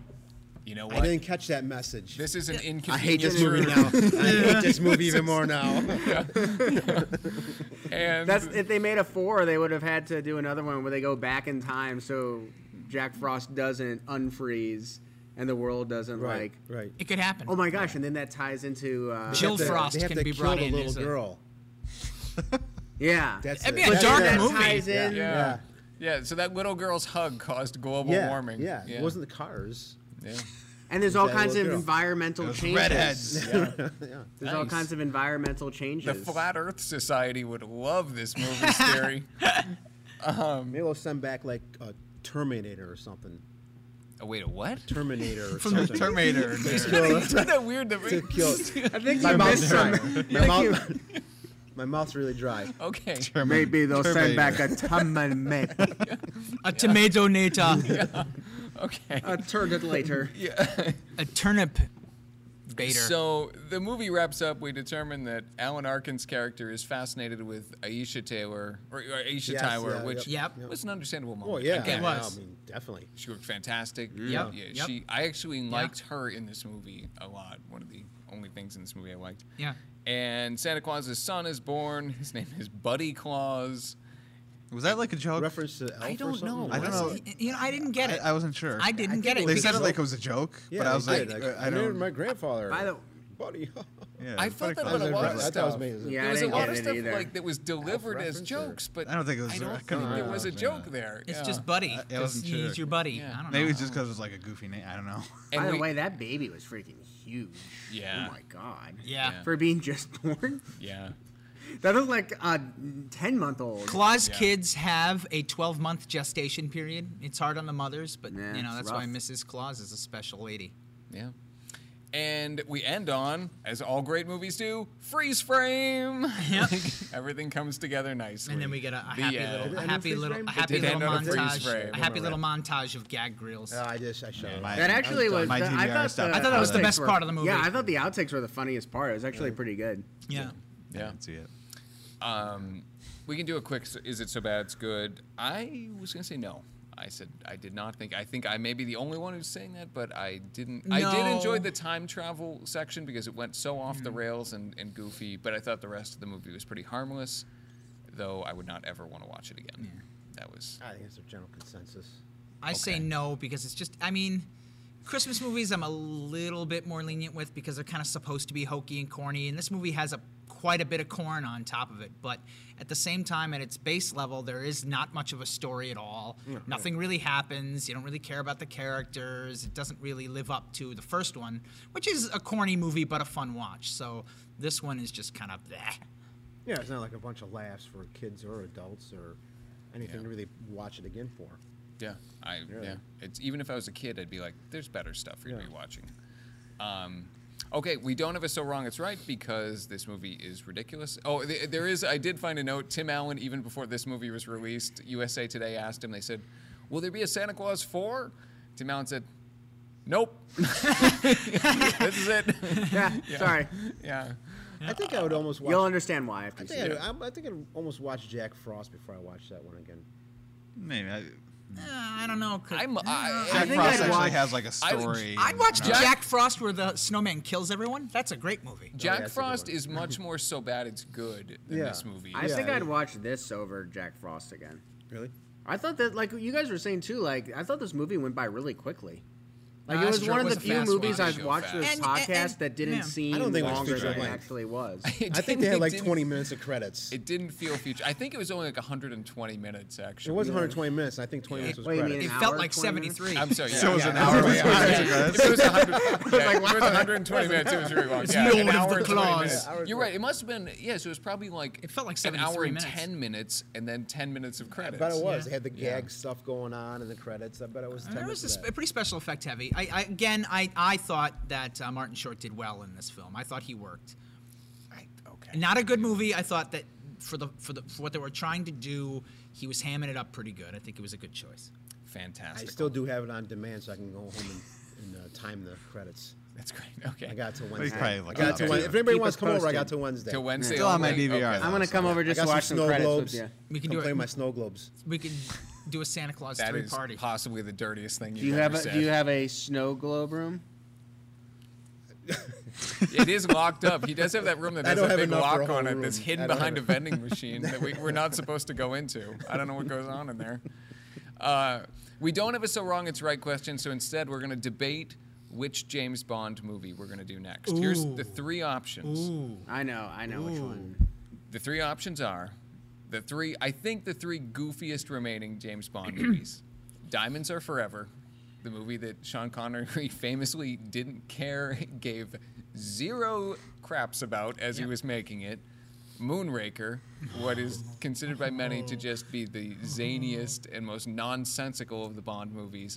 you know I what? didn't catch that message. This is an inconvenient I hate this truth. movie now. I hate this movie even more now. And That's if they made a four, they would have had to do another one where they go back in time so Jack Frost doesn't unfreeze and the world doesn't Right, like. right. It could happen. Oh my gosh! And then that ties into uh, Jill They have to- Frost they have can to be kill brought the in little as a- girl. yeah. That's It'd it. be a That's dark it. that movie. ties Yeah. in. yeah. Yeah. yeah. So that little girl's hug caused global Yeah, warming. yeah. It wasn't the cars. Yeah. And there's all That kinds of little girl. environmental Those changes. redheads. yeah. There's all Nice. kinds of environmental The changes. Flat Earth Society would love this movie's theory. Maybe we'll send back like a Terminator or something. Oh, wait, a what? Terminator or From the something. Terminator. Isn't that weird? To To kill. I think My you mouth's missed dry. some. My mouth. My mouth's really dry. Okay. Maybe they'll send back a Terminator. tomato. A tomato nator. Okay. A turnip later. Yeah. A turnip baiter. So the movie wraps up. We determine that Alan Arkin's character is fascinated with Aisha Taylor, or, or Aisha Yes, Tyler, yeah, which yep. Yep. was an understandable moment. Oh yeah, Again, It was. I mean, definitely. she looked fantastic. Yep, Yeah, yep. she. I actually liked her in this movie a lot. One of the only things in this movie I liked. Yeah. And Santa Claus's son is born. His name is Buddy Claus. Was that like a joke? Reference to Elf I or don't something? know. I don't know. You know, I didn't get I, it. I wasn't sure. I didn't get it. They said because it like it was a joke, Yeah, but I was they like, did. uh, I I remember don't. my grandfather. By the buddy. Yeah, I Buddy felt that Claus. about a I lot thought of that stuff. was amazing. Yeah, there I was a didn't lot get of it stuff either. like that was delivered as reference or- jokes, but I don't think it was. I I don't couldn't think even there was a remember. joke there. It's Yeah. just Buddy. I- I Because wasn't he's sure. your buddy. Yeah. I don't know. Maybe it's just because it was like a goofy name. I don't know. And By the we- way, that baby was freaking huge. Yeah. Oh my god. Yeah. Yeah. For being just born, Yeah. that looked like a ten-month-old. Claus Yeah. kids have a twelve-month gestation period. It's hard on the mothers, but Yeah, you know it's that's why rough. Missus Claus is a special lady. Yeah. And we end on, as all great movies do, freeze frame. Yep. Like, everything comes together nicely. And then we get a, a The happy end. little, Did it a end on happy freeze little, frame? a It happy did little end on a freeze montage, frame. a happy Remember little montage of gag reels. Uh, I just I shut it. My- That actually I'm was. done. My the- I D V R thought, stopped. the I thought that was the outtakes best were- part of the movie. Yeah, I thought the outtakes were the funniest part. It was actually pretty good. Yeah. I Yeah. didn't see it. Um, we can do a quick, s- is it so bad it's good? I was going to say no. I said I did not think, I think I may be the only one who's saying that, but I didn't. I did enjoy No. the time travel section because it went so off the rails and, and goofy, but I thought the rest of the movie was pretty harmless, though I would not ever want to watch it again. That was, I think it's a general consensus. I say Okay. no because it's just, I mean, Christmas movies I'm a little bit more lenient with because they're kind of supposed to be hokey and corny, and this movie has a quite a bit of corn on top of it. But at the same time, at its base level, there is not much of a story at all. Nothing really happens. You don't really care about the characters. It doesn't really live up to the first one, which is a corny movie but a fun watch. So this one is just kind of bleh. Yeah, it's not like a bunch of laughs for kids or adults or anything Yeah. to really watch it again for. yeah, I, Really? yeah. It's, even if I was a kid, I'd be like, there's better stuff for you to Yeah. be watching. Um, okay, we don't have a So Wrong It's Right because this movie is ridiculous. Oh, th- there is, I did find a note. Tim Allen, even before this movie was released, U S A Today asked him, they said, will there be a Santa Claus four? Tim Allen said, nope. This is it. Yeah, sorry. Yeah. I think I would almost watch. You'll understand why after I you see think it. I'd, I, I think I'd almost watch Jack Frost before I watch that one again. Maybe. I, Uh, I don't know. 'cause- I'm, I, I Jack think Frost I'd actually watch- has like a I would- story. I'd watch you know? Jack Frost where the snowman kills everyone. That's a great movie. Jack that's a good Frost one. is much more so bad it's good than Yeah. this movie. I Yeah, think I- I'd watch this over Jack Frost again. Really? I thought that, like you guys were saying too, like I thought this movie went by really quickly. Like No, it that's was true. one It of was the a few fast movies watch. I've Go watched fast. this And- podcast and- that didn't yeah. seem I don't think it was longer feature than it length. actually was. It I think they didn't- had it like didn't- twenty minutes of credits. It, It didn't feel future. I think it was only like one hundred twenty minutes actually. was one hundred twenty minutes. And I think twenty minutes was Wait, you mean credits. It an felt hour, like twenty minutes? seventy-three. I'm sorry. Yeah, So it was yeah, an yeah, hour yeah, with yeah, twenty yeah. minutes of If it was one hundred, yeah, if it was one hundred twenty minutes, it was really long. It's Yeah, Lord an of hour the and twenty Claws. minutes. Hour and You're twenty. right. It must have been. Yeah, so it was probably like It felt like an hour seventy-three and minutes. ten minutes, and then ten minutes of I credits. bet it was. Yeah. They had the Yeah. gag stuff going on in the credits. I bet it was ten There minutes was a, of sp- that. pretty special effect heavy. I, I again, I, I thought that uh, Martin Short did well in this film. I thought he worked. I, okay. Not a good movie. I thought that for the for the for what they were trying to do, he was hamming it up pretty good. I think it was a good choice. I Fantastic. still do have it on demand, so I can go home and, and uh, time the credits. That's great. Okay. I got till He's Wednesday. probably I looking got up till to Wednesday. it. If anybody Keep wants us to come over, I posted. got till Wednesday. Till Wednesday. Still on my only? D V R. Okay. I'm gonna come over I just got to some watch some snow credits globes. with you. We can Come do play it. my snow globes. We could do a Santa Claus That three is party. possibly the dirtiest thing Do you've you have ever a said. Do you have a snow globe room? It is locked up. He does have that room that I has don't a have big enough for a lock whole on it room. that's hidden I don't behind a have vending machine that we, we're not supposed to go into. I don't know what goes on in there. Uh, we don't have a So Wrong It's Right question, so instead we're going to debate which James Bond movie we're going to do next. Here's the three options. I know, I know which one. The three options are the three, I think the three goofiest remaining James Bond movies. Diamonds Are Forever, the movie that Sean Connery famously didn't care, gave zero craps about as he Yep. was making it. Moonraker, what is considered by many to just be the zaniest and most nonsensical of the Bond movies.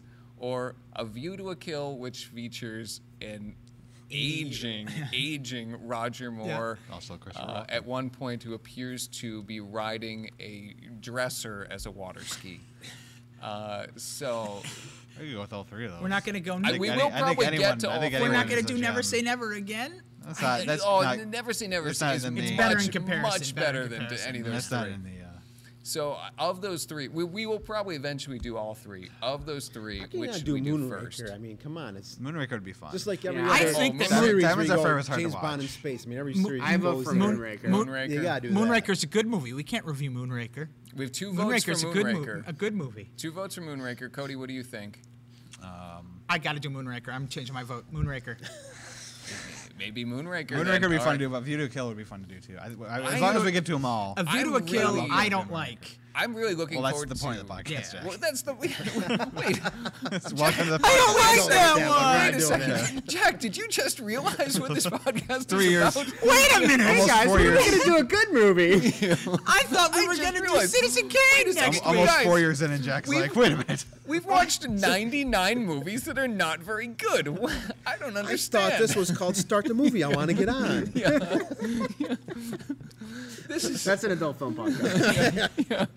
or A View to a Kill, which features an aging, aging Roger Moore. Also Christopher uh, Walken. at one point, who appears to be riding a dresser as a water ski. Uh, so I could go with all three of those. We're not going to go. I- Never, we I will think- I think probably anyone- get to I all think four. we're anyone not going is to a do Never gem. Say Never again. That's not. That's oh, not. Never Say Never it's not is in the- much, It's better in comparison, much better better in than comparison. any of those That's not three. in the. Uh, So uh, of those three, we, we will probably eventually do all three. Of those three, How can you which not do we do first? Moonraker? I mean, come on, it's Moonraker would be fun. just like every Yeah. other I think that series Diamonds where Are you Forever go is hard to James Bond watch. in space. I mean, every Mo- series. I vote goes for in- Moonraker. Moonraker. You gotta do that. Moonraker's a good movie. We can't review Moonraker. We have two votes for Moonraker's a good movie. Moonraker. A good movie. Two votes for Moonraker. Cody, what do you think? Um, I got to do Moonraker. I'm changing my vote. Moonraker. Maybe Moonraker. Moonraker then. would be All fun right. to do, but View to a Kill would be fun to do too. I, I, as I long as know- we get to them all. A View to I'm a Kill, really- I don't like. I'm really looking Well, that's forward the point of the to- podcast, Yeah. Jack. Well, that's the wait. It's welcome to the I don't like podcast. that Yeah, one. we're Wait a doing second, Jack. Did you just realize what this podcast Three is years. about? Wait a minute. Almost Guys, four we're years. going to do a good movie. I thought we I were just going to do realized- Citizen Kane Wait a second, next we- week. Almost guys, four years in, and Jack's we've- like, "Wait a minute." We've watched ninety-nine movies that are not very good. I don't I understand. thought this was called Start the Movie. I want to get on. This is. That's an adult film podcast.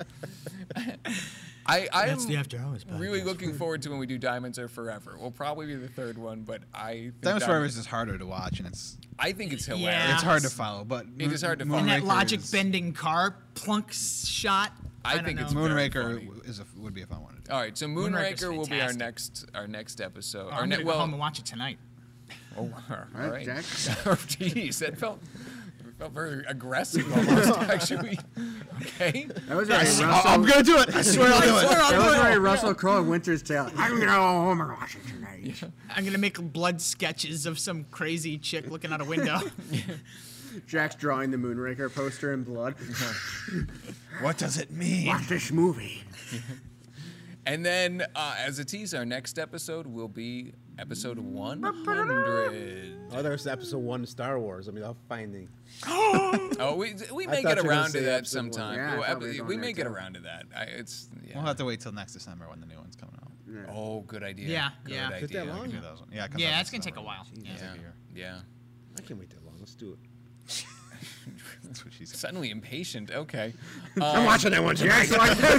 I I am That's the After Hours podcast. really looking forward to when we do Diamonds Are Forever. We'll probably be the third one, but I think Diamonds Forever is Diamonds- just harder to watch, and it's I think it's hilarious. Yeah. it's hard to follow. But It is hard to follow. And that Moonraker logic is- bending car plunk shot. I don't think know. it's very Moonraker funny. is a, would be a fun one to do. All right, so Moonraker's Moonraker will be our fantastic. next our next episode. Oh, our I'm ne- gonna go well, home and watch it tonight. oh, all right, right. Jack. Oh, Jeez, that felt it felt very aggressive almost. Actually, okay. That was very Russell. I'm gonna do it. I swear I'll do it. That was very Russell Crowe in Winter's Tale. I'm going to go home and watch it tonight. I'm gonna make blood sketches of some crazy chick looking out a window. Jack's drawing the Moonraker poster in blood. What does it mean? Watch this movie. And then, uh, as a tease, our next episode will be episode one hundred. Oh, there's episode one of Star Wars. I mean, I'll find the. Oh, we we I may thought get you were gonna around to say that episode one. sometime. Yeah, I Well, thought we were we going we there may get too. around to that. I, it's yeah. We'll have to wait till next December when the new one's coming out. Oh, good idea. Yeah, good yeah. idea. Is it that We long? can do those ones. Yeah, it comes out Yeah, in it's gonna take a December. while. Jeez, Yeah. it's like a year. Yeah. I can't wait that long. Let's do it. That's what she said. Suddenly impatient. Okay. I'm watching that one tonight.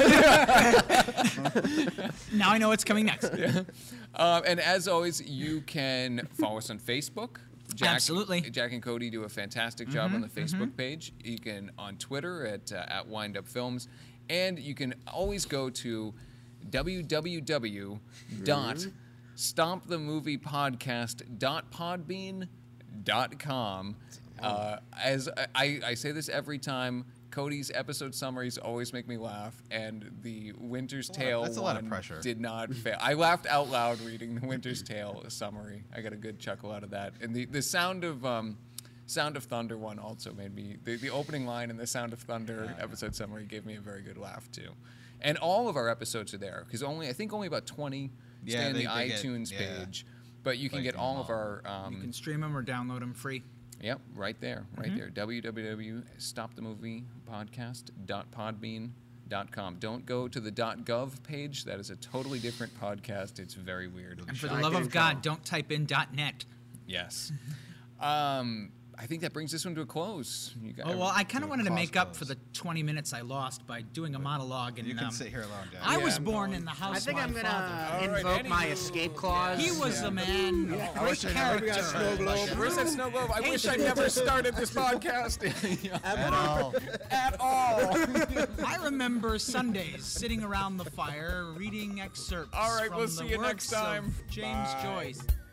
Now I know what's coming next. Um, and as always, you can follow us on Facebook. Jack, Absolutely. Jack and Cody do a fantastic job on the Facebook page. You can on Twitter at uh, at Wind Up Films, and you can always go to w w w dot stomp the movie podcast dot podbean dot com. Uh, as I, I say this every time, Cody's episode summaries always make me laugh, and the Winter's lot- Tale that's a lot of one pressure. did not fail. I laughed out loud reading the Winter's Tale summary. I got a good chuckle out of that, and the the sound of um, Sound of Thunder one also made me the, the opening line and the Sound of Thunder episode summary gave me a very good laugh too. And all of our episodes are there because only I think only about twenty stay Yeah, on they- the they get- iTunes yeah. page, but you can But you get can all all- of our um, You can stream them or download them free. Yep, right there, right there. w w w dot stop the movie podcast dot podbean dot com. Don't go to the .gov page. That is a totally different podcast. It's very weird. And for the I love can of God, tell. don't type in .net. Yes. um, I think that brings this one to a close. You got Oh well, I kind to of a wanted to close make up close. for the twenty minutes I lost by doing a monologue. And You can um, sit here alone, Jack. I Yeah, was I'm born going- in the house I think of I'm my going father. to All right, invoke my anywho. escape clause. He was a man, with I great wish I character. We got snow globe. Where's that snow globe? I wish I never started this podcast At all. at all. I remember Sundays sitting around the fire reading excerpts All right, from we'll the see you works next time. of James Bye. Joyce.